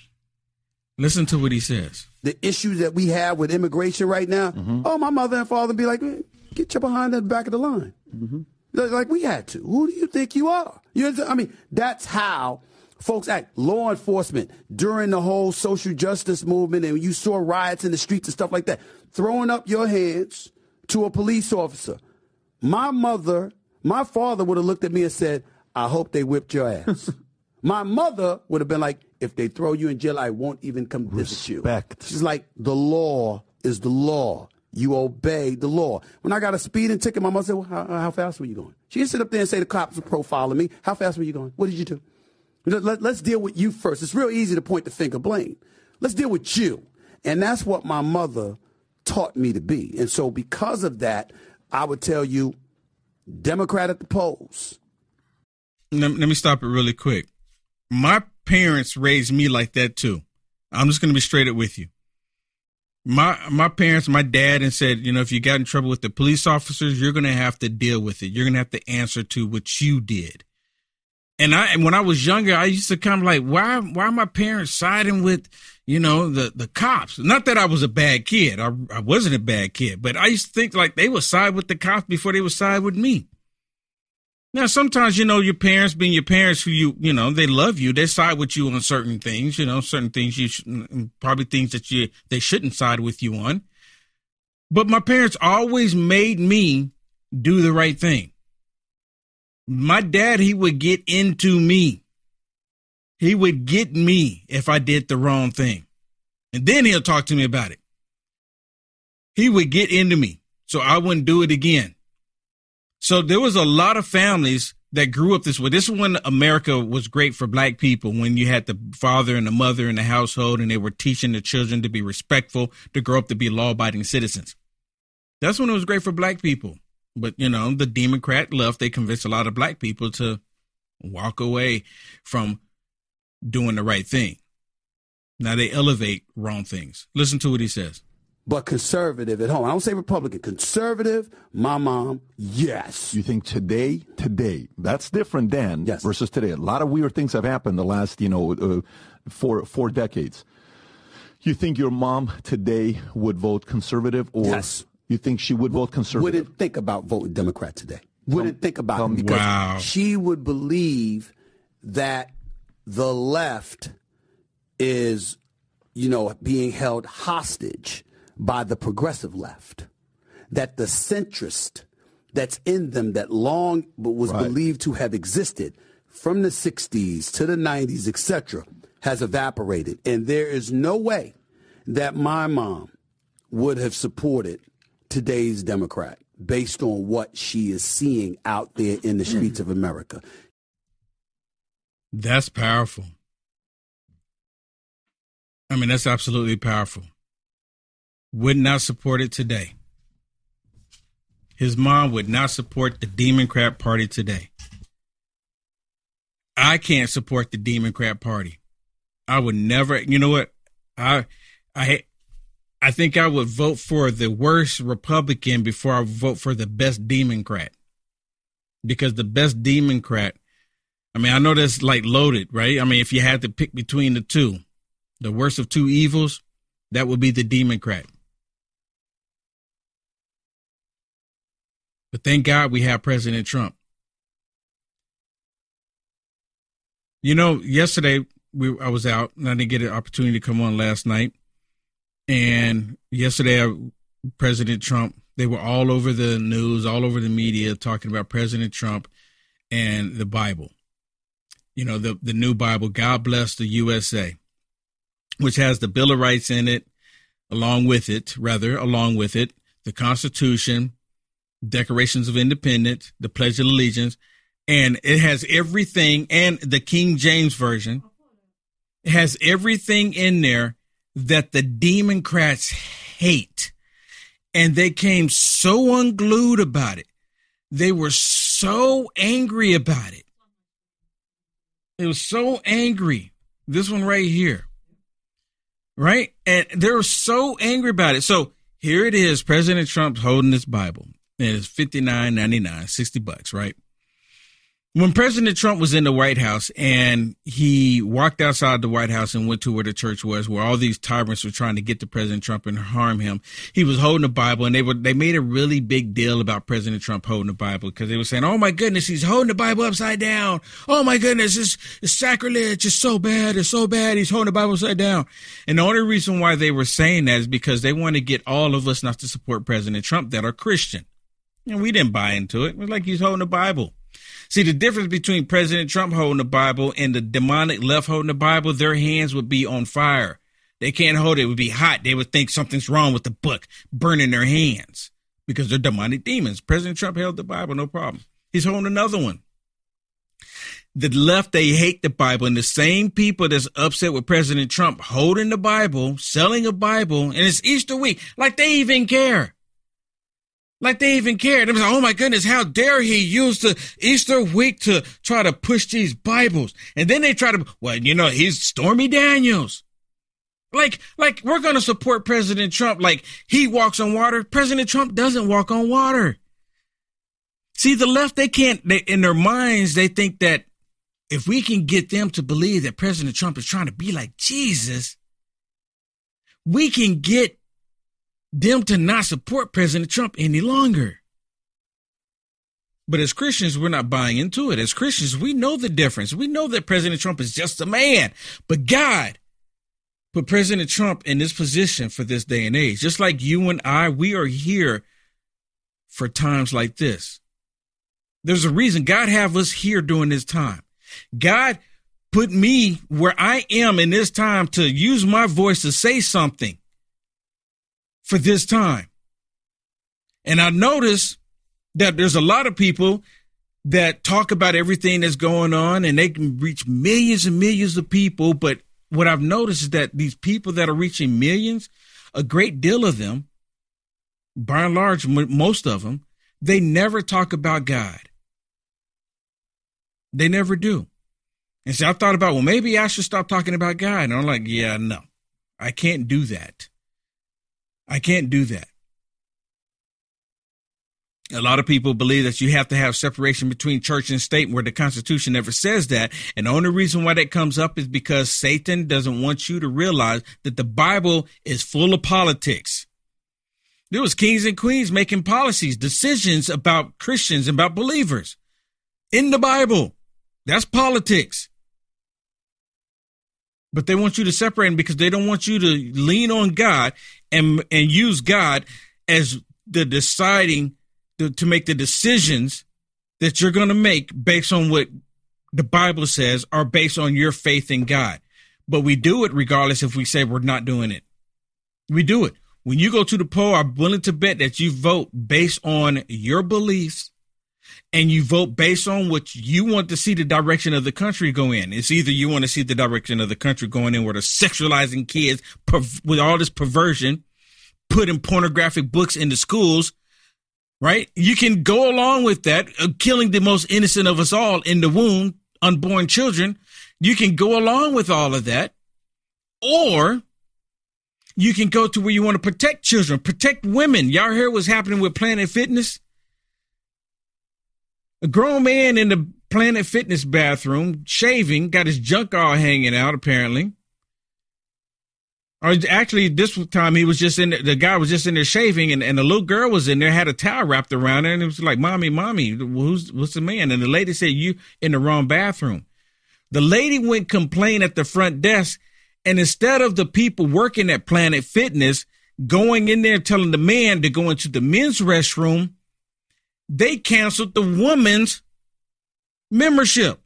Listen to what he says. The issues that we have with immigration right now, Mm-hmm. oh, my mother and father be like, "Man, get your behind at the back of the line. Mm-hmm. Like we had to. Who do you think you are? You understand? I mean, that's how folks act. Law enforcement during the whole social justice movement, and you saw riots in the streets and stuff like that, throwing up your hands to a police officer. My mother, my father would have looked at me and said, I hope they whipped your ass. My mother would have been like, if they throw you in jail, I won't even come visit you. She's like, the law is the law. You obey the law. When I got a speeding ticket, my mother said, well, how, how fast were you going? She didn't sit up there and say the cops were profiling me. How fast were you going? What did you do? Let, let, let's deal with you first. It's real easy to point the finger blame. Let's deal with you. And that's what my mother taught me to be. And so because of that, I would tell you, Democrat at the polls. Let, let me stop it really quick. My parents raised me like that too. I'm just going to be straight up with you. My my parents, my dad, and said, you know, if you got in trouble with the police officers, you're going to have to deal with it. You're going to have to answer to what you did. And I, and when I was younger, I used to kind of like, why, why are my parents siding with, you know, the, the cops? Not that I was a bad kid. I, I wasn't a bad kid, but I used to think like they would side with the cops before they would side with me. Now, sometimes, you know, your parents being your parents who you, you know, they love you. They side with you on certain things, you know, certain things you should, probably things that you, they shouldn't side with you on. But my parents always made me do the right thing. My dad, he would get into me. He would get me if I did the wrong thing. And then he'll talk to me about it. He would get into me so I wouldn't do it again. So there was a lot of families that grew up this way. This is when America was great for black people, when you had the father and the mother in the household and they were teaching the children to be respectful, to grow up to be law-abiding citizens. That's when it was great for black people. But, you know, the Democrat left, they convinced a lot of black people to walk away from doing the right thing. Now they elevate wrong things. Listen to what he says. But conservative at home. I don't say Republican. Conservative, my mom, yes. You think today, today, that's different then yes. versus today. A lot of weird things have happened the last, you know, uh, four, four decades. You think your mom today would vote conservative or yes. you think she would vote conservative? Wouldn't think about voting Democrat today. Wouldn't um, think about um, it because wow. she would believe that the left is, you know, being held hostage by the progressive left, that the centrist that's in them that long was right. believed to have existed from the sixties to the nineties, et cetera, has evaporated. And there is no way that my mom would have supported today's Democrat based on what she is seeing out there in the streets of America. That's powerful. I mean, that's absolutely powerful. would not support it today. His mom would not support the Democrat Party today. I can't support the Democrat Party. I would never, you know what? I, I, I think I would vote for the worst Republican before I vote for the best Democrat. Because the best Democrat, I mean, I know that's like loaded, right? I mean, if you had to pick between the two, the worst of two evils, that would be the Democrat. But thank God we have President Trump. You know, yesterday we I was out and I didn't get an opportunity to come on last night. And yesterday, I, President Trump, they were all over the news, all over the media talking about President Trump and the Bible. You know, the, the new Bible, God Bless the U S A, which has the Bill of Rights in it, along with it, rather, along with it, the Constitution, Declarations of Independence, the Pledge of Allegiance, and it has everything, and the King James Version. It has everything in there that the Democrats hate. And they came so unglued about it. They were so angry about it. It was so angry. This one right here. Right? And they were so angry about it. So here it is, President Trump's holding this Bible. And it's fifty-nine ninety-nine, sixty bucks, right? When President Trump was in the White House and he walked outside the White House and went to where the church was, where all these tyrants were trying to get to President Trump and harm him, he was holding the Bible, and they were they made a really big deal about President Trump holding the Bible because they were saying, oh, my goodness, he's holding the Bible upside down. Oh, my goodness, it's, it's sacrilege. It's so bad. It's so bad. He's holding the Bible upside down. And the only reason why they were saying that is because they want to get all of us not to support President Trump that are Christian. And we didn't buy into it. It was like he's holding the Bible. See, the difference between President Trump holding the Bible and the demonic left holding the Bible, their hands would be on fire. They can't hold it. It would be hot. They would think something's wrong with the book, burning their hands because they're demonic demons. President Trump held the Bible, no problem. He's holding another one. The left, they hate the Bible, and the same people that's upset with President Trump holding the Bible, selling a Bible, and it's Easter week, like they even care. Like they even cared. They was like, oh my goodness, how dare he use the Easter week to try to push these Bibles. And then they try to, well, you know, he's Stormy Daniels. Like, like we're going to support President Trump like he walks on water. President Trump doesn't walk on water. See, the left, they can't, they, in their minds, they think that if we can get them to believe that President Trump is trying to be like Jesus, we can get them to not support President Trump any longer. But as Christians, we're not buying into it. As Christians, we know the difference. We know that President Trump is just a man, but God put President Trump in this position for this day and age. Just like you and I, we are here for times like this. There's a reason God have us here during this time. God put me where I am in this time to use my voice to say something for this time. And I notice that there's a lot of people that talk about everything that's going on and they can reach millions and millions of people. But what I've noticed is that these people that are reaching millions, a great deal of them, by and large, most of them, they never talk about God. They never do. And so I thought about, well, maybe I should stop talking about God. And I'm like, yeah, no, I can't do that. I can't do that. A lot of people believe that you have to have separation between church and state, where the Constitution never says that. And the only reason why that comes up is because Satan doesn't want you to realize that the Bible is full of politics. There was kings and queens making policies, decisions about Christians, about believers in the Bible. That's politics. But they want you to separate them because they don't want you to lean on God and and use God as the deciding to, to make the decisions that you're going to make based on what the Bible says or based on your faith in God. But we do it regardless if we say we're not doing it. We do it. When you go to the poll, I'm willing to bet that you vote based on your beliefs and you vote based on what you want to see the direction of the country go in. It's either you want to see the direction of the country going in where they're sexualizing kids with all this perversion, putting pornographic books into schools, right? You can go along with that, uh, killing the most innocent of us all in the womb, unborn children. You can go along with all of that. Or you can go to where you want to protect children, protect women. Y'all heard what's happening with Planet Fitness? A grown man in the Planet Fitness bathroom, shaving, got his junk all hanging out, apparently. Or actually, this time he was just in there, the guy was just in there shaving, and, and the little girl was in there, had a towel wrapped around her, and it was like, mommy, mommy, who's what's the man? And the lady said, you in the wrong bathroom. The lady went complain at the front desk, and instead of the people working at Planet Fitness going in there telling the man to go into the men's restroom, they canceled the woman's membership.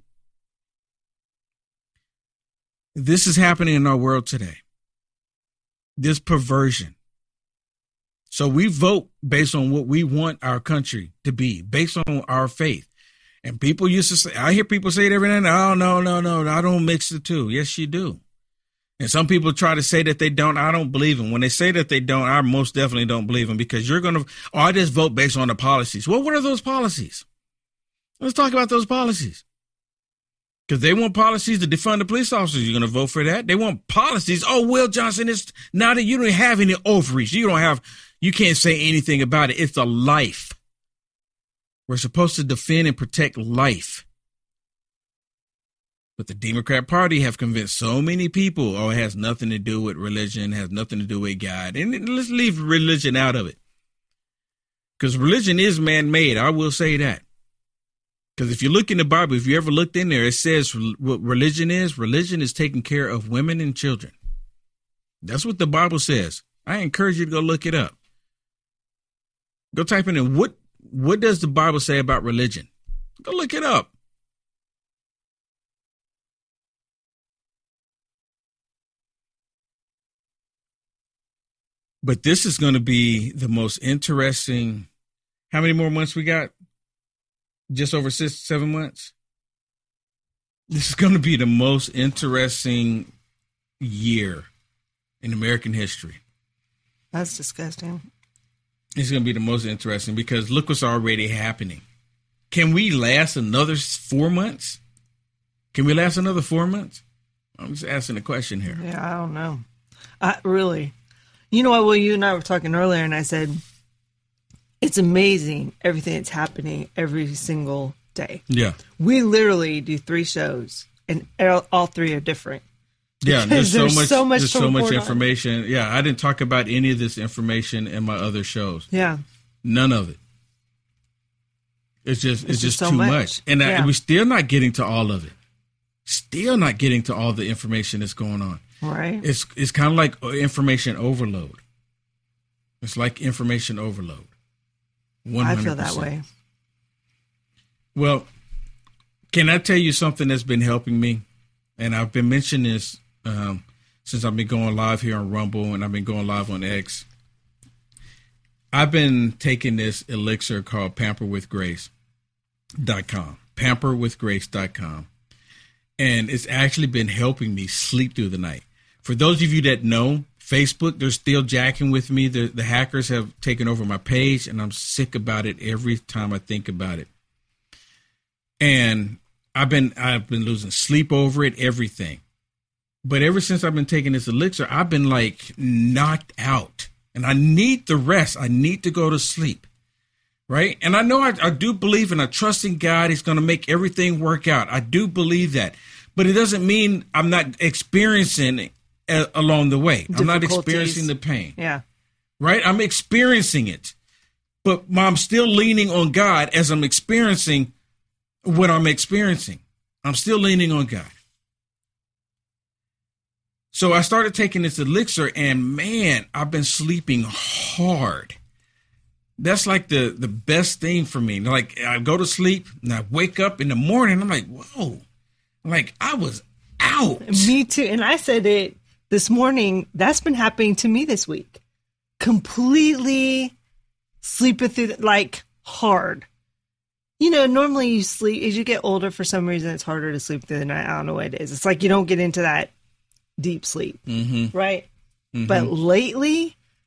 This is happening in our world today. This perversion. So we vote based on what we want our country to be, based on our faith. And people used to say, I hear people say it every night, oh, no, no, no, I don't mix the two. Yes, you do. And some people try to say that they don't. I don't believe them. When they say that they don't, I most definitely don't believe them, because you're going to, oh, I just vote based on the policies. Well, what are those policies? Let's talk about those policies. Because they want policies to defund the police officers. You're going to vote for that. They want policies. Oh, Will Johnson, is now that you don't have any ovaries, you don't have, you can't say anything about it. It's a life. We're supposed to defend and protect life. But the Democrat Party have convinced so many people, oh, it has nothing to do with religion, has nothing to do with God. And let's leave religion out of it. Because religion is man-made. I will say that. Because if you look in the Bible, if you ever looked in there, it says what religion is. Religion is taking care of women and children. That's what the Bible says. I encourage you to go look it up. Go type in, what, what does the Bible say about religion? Go look it up. But this is going to be the most interesting. How many more months we got? Just over six, seven months. This is going to be the most interesting year in American history. That's disgusting. It's going to be the most interesting because look what's already happening. Can we last another four months? Can we last another four months? I'm just asking a question here. Yeah, I don't know. I really. You know what, Will, you and I were talking earlier, and I said, it's amazing everything that's happening every single day. Yeah. We literally do three shows, and all three are different. Yeah, there's so there's much, so much, there's to so much report on. information. Yeah, I didn't talk about any of this information in my other shows. Yeah. None of it. It's just, it's, It's just, just so too much. much. And Yeah. I, we're still not getting to all of it. Still not getting to all the information that's going on. Right. It's, it's kind of like information overload. It's like information overload. one hundred percent. I feel that way. Well, can I tell you something that's been helping me? And I've been mentioning this um, since I've been going live here on Rumble and I've been going live on X. I've been taking this elixir called pamper with grace dot com. pamper with grace dot com. And it's actually been helping me sleep through the night. For those of you that know, Facebook, they're still jacking with me. The, the hackers have taken over my page, and I'm sick about it every time I think about it. And I've been I've been losing sleep over it, everything. But ever since I've been taking this elixir, I've been like knocked out. And I need the rest. I need to go to sleep. Right? And I know I, I do believe and I trust in God. He's going to make everything work out. I do believe that. But it doesn't mean I'm not experiencing uh, along the way. I'm not experiencing the pain. Yeah. Right? I'm experiencing it. But I'm still leaning on God as I'm experiencing what I'm experiencing. I'm still leaning on God. So I started taking this elixir and man, I've been sleeping hard. That's like the, the best thing for me. Like I go to sleep and I wake up in the morning. I'm like, whoa, like I was out. Me too. And I said it this morning. That's been happening to me this week. Completely sleeping through, like hard. You know, normally you sleep, as you get older, for some reason, it's harder to sleep through the night. I don't know what it is. It's like you don't get into that deep sleep, mm-hmm. right? Mm-hmm. But lately,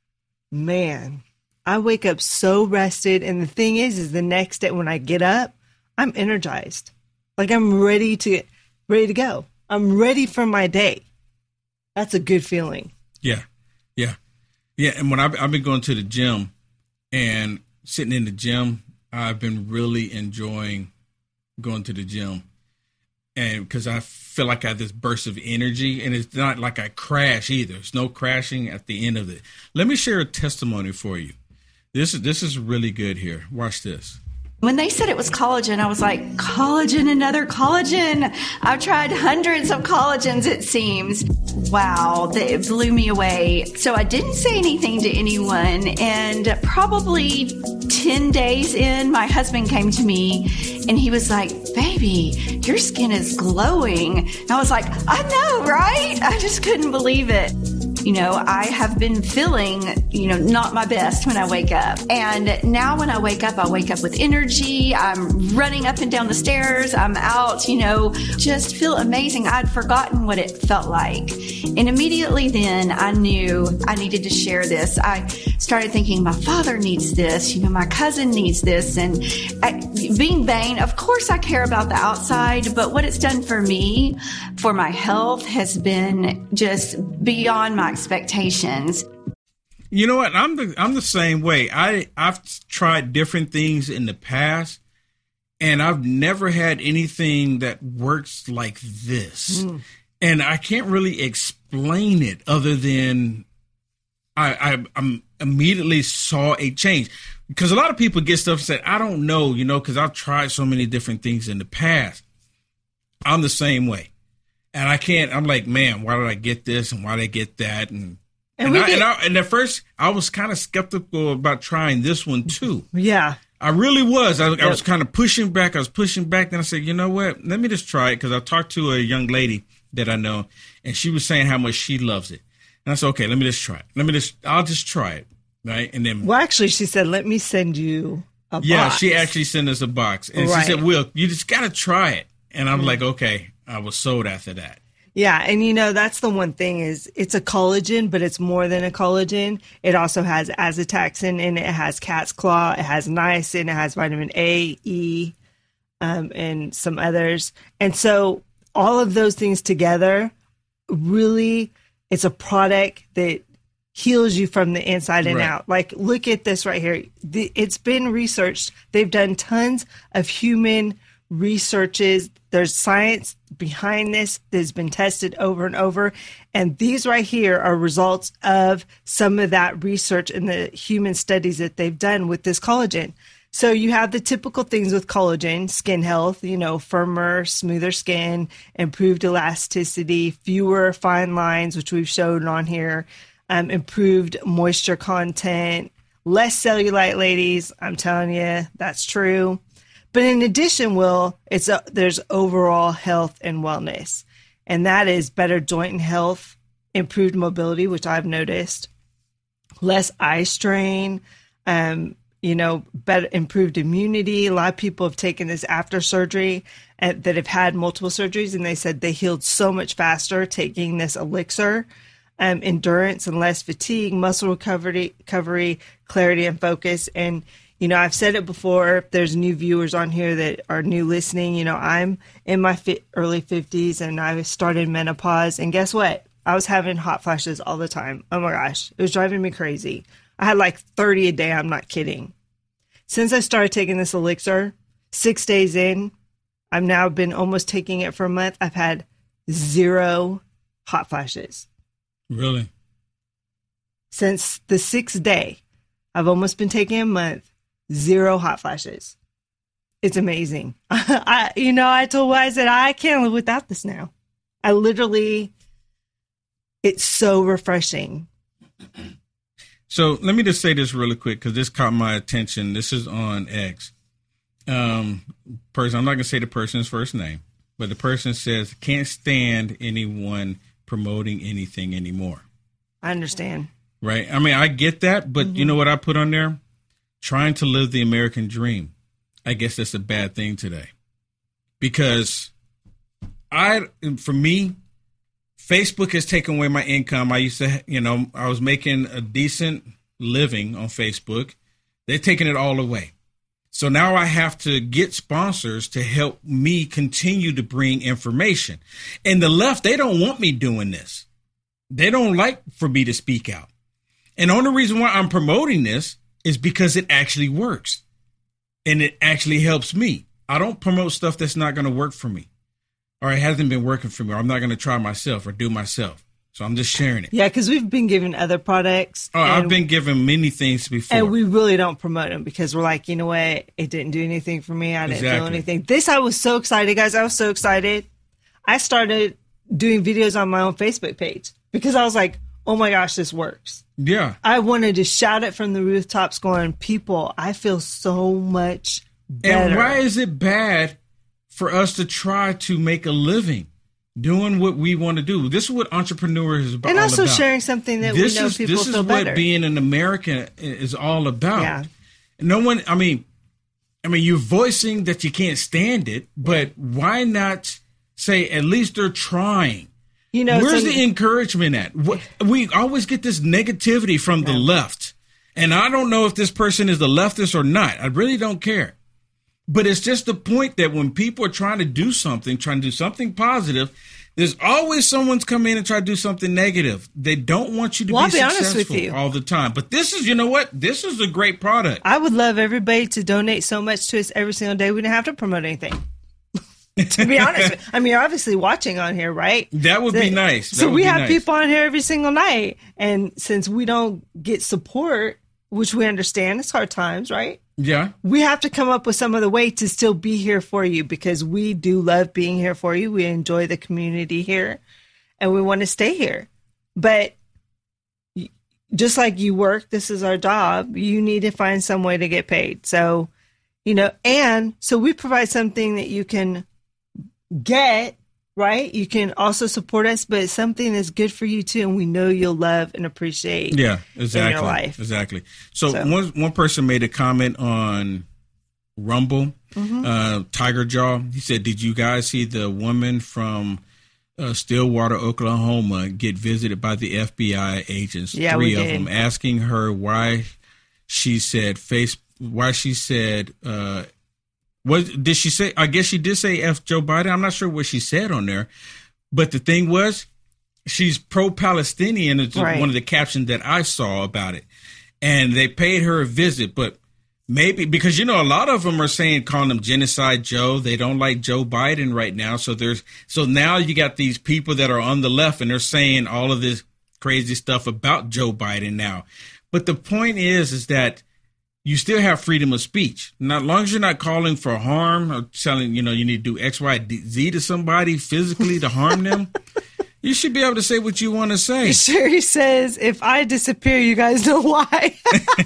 man, I wake up so rested. And the thing is, is the next day when I get up, I'm energized. Like I'm ready to, ready to go. I'm ready for my day. That's a good feeling. Yeah. Yeah. Yeah. And when I've, I've been going to the gym and sitting in the gym, I've been really enjoying going to the gym. And because I feel like I have this burst of energy, and it's not like I crash either. There's no crashing at the end of it. Let me share a testimony for you. This is this is really good here. Watch this. When they said it was collagen, I was like, collagen, another collagen. I've tried hundreds of collagens, it seems. Wow, it blew me away. So I didn't say anything to anyone. And probably ten days in, my husband came to me and he was like, baby, your skin is glowing. And I was like, I know, right? I just couldn't believe it. You know, I have been feeling, you know, not my best when I wake up. And now when I wake up, I wake up with energy. I'm running up and down the stairs. I'm out, you know, just feel amazing. I'd forgotten what it felt like. And immediately then I knew I needed to share this. I started thinking my father needs this, you know, my cousin needs this. And I, being vain, of course I care about the outside, but what it's done for me, for my health, has been just beyond my expectations. You know what? I'm the I'm the same way. I I've tried different things in the past, and I've never had anything that works like this. Mm. And I can't really explain it other than I I I'm immediately saw a change. Because a lot of people get stuff and say, I don't know, you know, because I've tried so many different things in the past. I'm the same way. And I can't, I'm like, man, why did I get this and why did I get that? And and, and, I, and, I, and at first, I was kind of skeptical about trying this one, too. Yeah. I really was. I, yep. I was kind of pushing back. I was pushing back. Then I said, you know what? Let me just try it. Because I talked to a young lady that I know, and she was saying how much she loves it. And I said, okay, let me just try it. Let me just, I'll just try it. Right. And then. Well, actually, she said, let me send you a box. Yeah, she actually sent us a box. And right. she said, Will, you just got to try it. And I'm mm-hmm. like, okay. I was sold after that. Yeah. And, you know, that's the one thing is it's a collagen, but it's more than a collagen. It also has azotaxin in it. It has cat's claw. It has niacin. It has vitamin A, E, um, and some others. And so all of those things together, really, it's a product that heals you from the inside and right. out. Like, look at this right here. The, it's been researched. They've done tons of human researches. There's science behind this that's been tested over and over. And these right here are results of some of that research and the human studies that they've done with this collagen. So you have the typical things with collagen: skin health, you know, firmer, smoother skin, improved elasticity, fewer fine lines, which we've shown on here, um, improved moisture content, less cellulite, ladies. I'm telling you, that's true. But in addition, Will, it's a, there's overall health and wellness, and that is better joint health, improved mobility, which I've noticed, less eye strain, um, you know, better improved immunity. A lot of people have taken this after surgery and, that have had multiple surgeries, and they said they healed so much faster taking this elixir. Um, endurance and less fatigue, muscle recovery, recovery, clarity and focus. And you know, I've said it before, if there's new viewers on here that are new listening, you know, I'm in my fi- early fifties and I started menopause. And guess what? I was having hot flashes all the time. Oh my gosh. It was driving me crazy. I had like thirty a day. I'm not kidding. Since I started taking this elixir, six days in, I've now been almost taking it for a month. I've had zero hot flashes. Really? Since the sixth day, I've almost been taking a month. Zero hot flashes. It's amazing. I, you know, I told Wise that I can't live without this now. I literally, it's so refreshing. So let me just say this really quick because this caught my attention. This is on X. Um, person, I'm not going to say the person's first name, but the person says, can't stand anyone promoting anything anymore. I understand. Right. I mean, I get that, but mm-hmm. you know what I put on there? Trying to live the American dream. I guess that's a bad thing today. Because I, for me, Facebook has taken away my income. I used to, you know, I was making a decent living on Facebook. They're taking it all away. So now I have to get sponsors to help me continue to bring information. And the left, they don't want me doing this. They don't like for me to speak out. And the only reason why I'm promoting this is because it actually works. And it actually helps me. I don't promote stuff that's not going to work for me. Or it hasn't been working for me. Or I'm not going to try myself or do myself. So I'm just sharing it. Yeah, because we've been given other products. Oh, I've been given many things before. And we really don't promote them because we're like, you know what? It didn't do anything for me. I didn't Exactly. feel anything. This, I was so excited, guys. I was so excited. I started doing videos on my own Facebook page because I was like, oh my gosh, this works. Yeah. I wanted to shout it from the rooftops going, people, I feel so much better. And why is it bad for us to try to make a living doing what we want to do? This is what entrepreneurs is about. And also all about. sharing something that this we know is, people this feel is better. what being an American is all about. Yeah. No one, I mean, I mean, you're voicing that you can't stand it, but why not say at least they're trying? You know, where's so- the encouragement at? What, we always get this negativity from the left, and I don't know if this person is a leftist or not. I really don't care. But it's just the point that when people are trying to do something, trying to do something positive, there's always someone's come in and try to do something negative. They don't want you to Well, be I'll be honest successful with you. all the time. But this is, you know what? This is a great product. I would love everybody to donate so much to us every single day. We didn't have to promote anything. To be honest, with- I mean, you're obviously watching on here, right? That would So- be nice. That So would we be have nice. people on here every single night, and since we don't get support, which we understand, it's hard times, right? Yeah. We have to come up with some other way to still be here for you because we do love being here for you. We enjoy the community here, and we want to stay here. But just like you work, this is our job. You need to find some way to get paid. So, you know, and so we provide something that you can get, right? You can also support us, but it's something that's good for you too, and we know you'll love and appreciate. Yeah, exactly. in your life. Exactly. So, So- one one person made a comment on Rumble, Mhm. uh, Tiger Jaw. He said, "Did you guys see the woman from uh, Stillwater, Oklahoma, get visited by the F B I agents? Yeah, three we of did. them, asking her why she said face, why she said." Uh, What did she say? I guess she did say F Joe Biden. I'm not sure what she said on there, but the thing was, she's pro-Palestinian. It's Right. one of the captions that I saw about it, and they paid her a visit. But maybe because you know a lot of them are saying calling him Genocide Joe. They don't like Joe Biden right now. So there's so now you got these people that are on the left and they're saying all of this crazy stuff about Joe Biden now. But the point is, is that you still have freedom of speech. Not long as you're not calling for harm or telling, you know, you need to do X, Y, Z to somebody physically to harm them, you should be able to say what you want to say. Sherry says, if I disappear, you guys know why.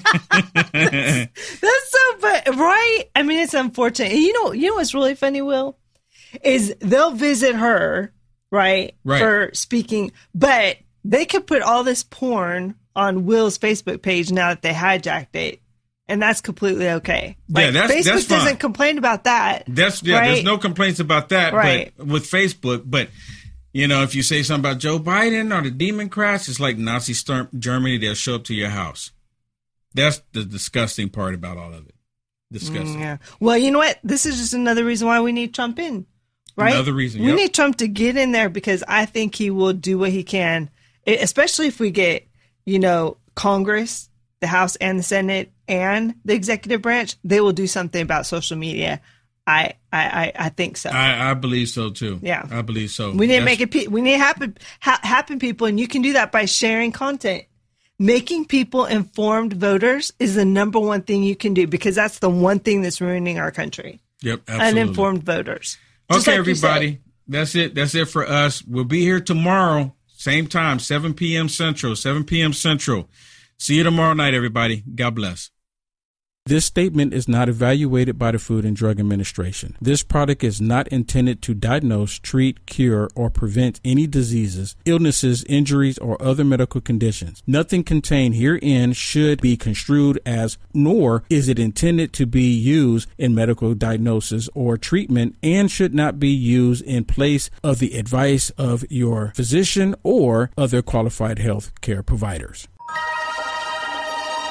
that's, that's so, but right? I mean, it's unfortunate. And you know, you know what's really funny, Will, is they'll visit her, right, Right. for speaking, but they could put all this porn on Will's Facebook page now that they hijacked it, and that's completely okay. Yeah, Like, that's- Facebook that's fine. doesn't complain about that. That's yeah. right? There's no complaints about that. Right. But with Facebook, but you know, if you say something about Joe Biden or the Democrats, it's like Nazi Star- Germany. They'll show up to your house. That's the disgusting part about all of it. Disgusting. Mm, yeah. Well, you know what? This is just another reason why we need Trump in, right? Another reason, We yep. need Trump to get in there because I think he will do what he can, e- especially if we get, you know, Congress, the House and the Senate and the executive branch. They will do something about social media. I, I, I, I think so. I, I believe so too. Yeah. I believe so. We need to That's- make it. pe- We need to happen, ha- happen, people, and you can do that by sharing content. Making people informed voters is the number one thing you can do because that's the one thing that's ruining our country. Yep, absolutely. Uninformed voters. Just Okay, like you said. everybody. That's it. That's it for us. We'll be here tomorrow, same time, seven p.m. Central, seven p.m. Central. See you tomorrow night, everybody. God bless. This statement is not evaluated by the Food and Drug Administration. This product is not intended to diagnose, treat, cure, or prevent any diseases, illnesses, injuries, or other medical conditions. Nothing contained herein should be construed as, nor is it intended to be used in medical diagnosis or treatment, and should not be used in place of the advice of your physician or other qualified health care providers.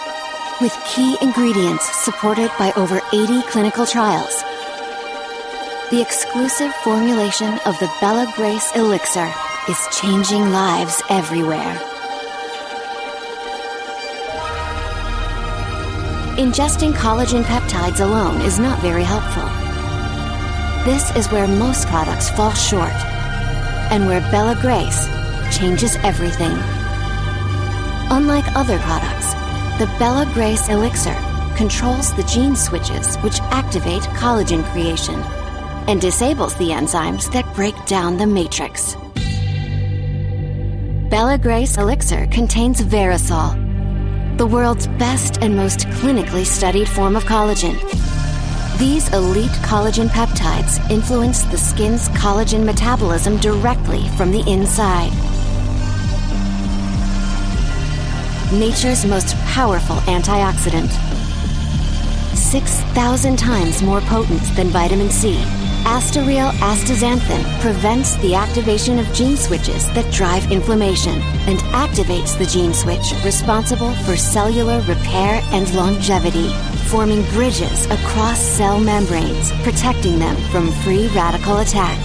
with key ingredients supported by over eighty clinical trials. The exclusive formulation of the Bella Grace Elixir is changing lives everywhere. Ingesting collagen peptides alone is not very helpful. This is where most products fall short, and where Bella Grace changes everything. Unlike other products, the Bella Grace Elixir controls the gene switches which activate collagen creation and disables the enzymes that break down the matrix. Bella Grace Elixir contains Verisol, the world's best and most clinically studied form of collagen. These elite collagen peptides influence the skin's collagen metabolism directly from the inside. Nature's most powerful antioxidant. six thousand times more potent than vitamin C, Astareal astaxanthin prevents the activation of gene switches that drive inflammation and activates the gene switch responsible for cellular repair and longevity, forming bridges across cell membranes, protecting them from free radical attack.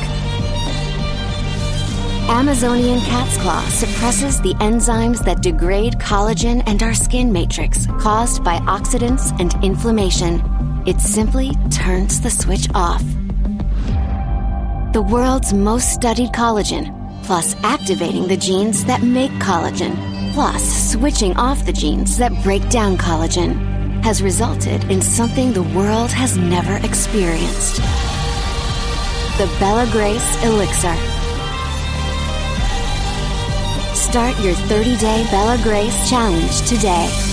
Amazonian cat's claw suppresses the enzymes that degrade collagen and our skin matrix caused by oxidants and inflammation. It simply turns the switch off. The world's most studied collagen, plus activating the genes that make collagen, plus switching off the genes that break down collagen, has resulted in something the world has never experienced. The Bella Grace Elixir. Start your thirty-day Bella Grace challenge today.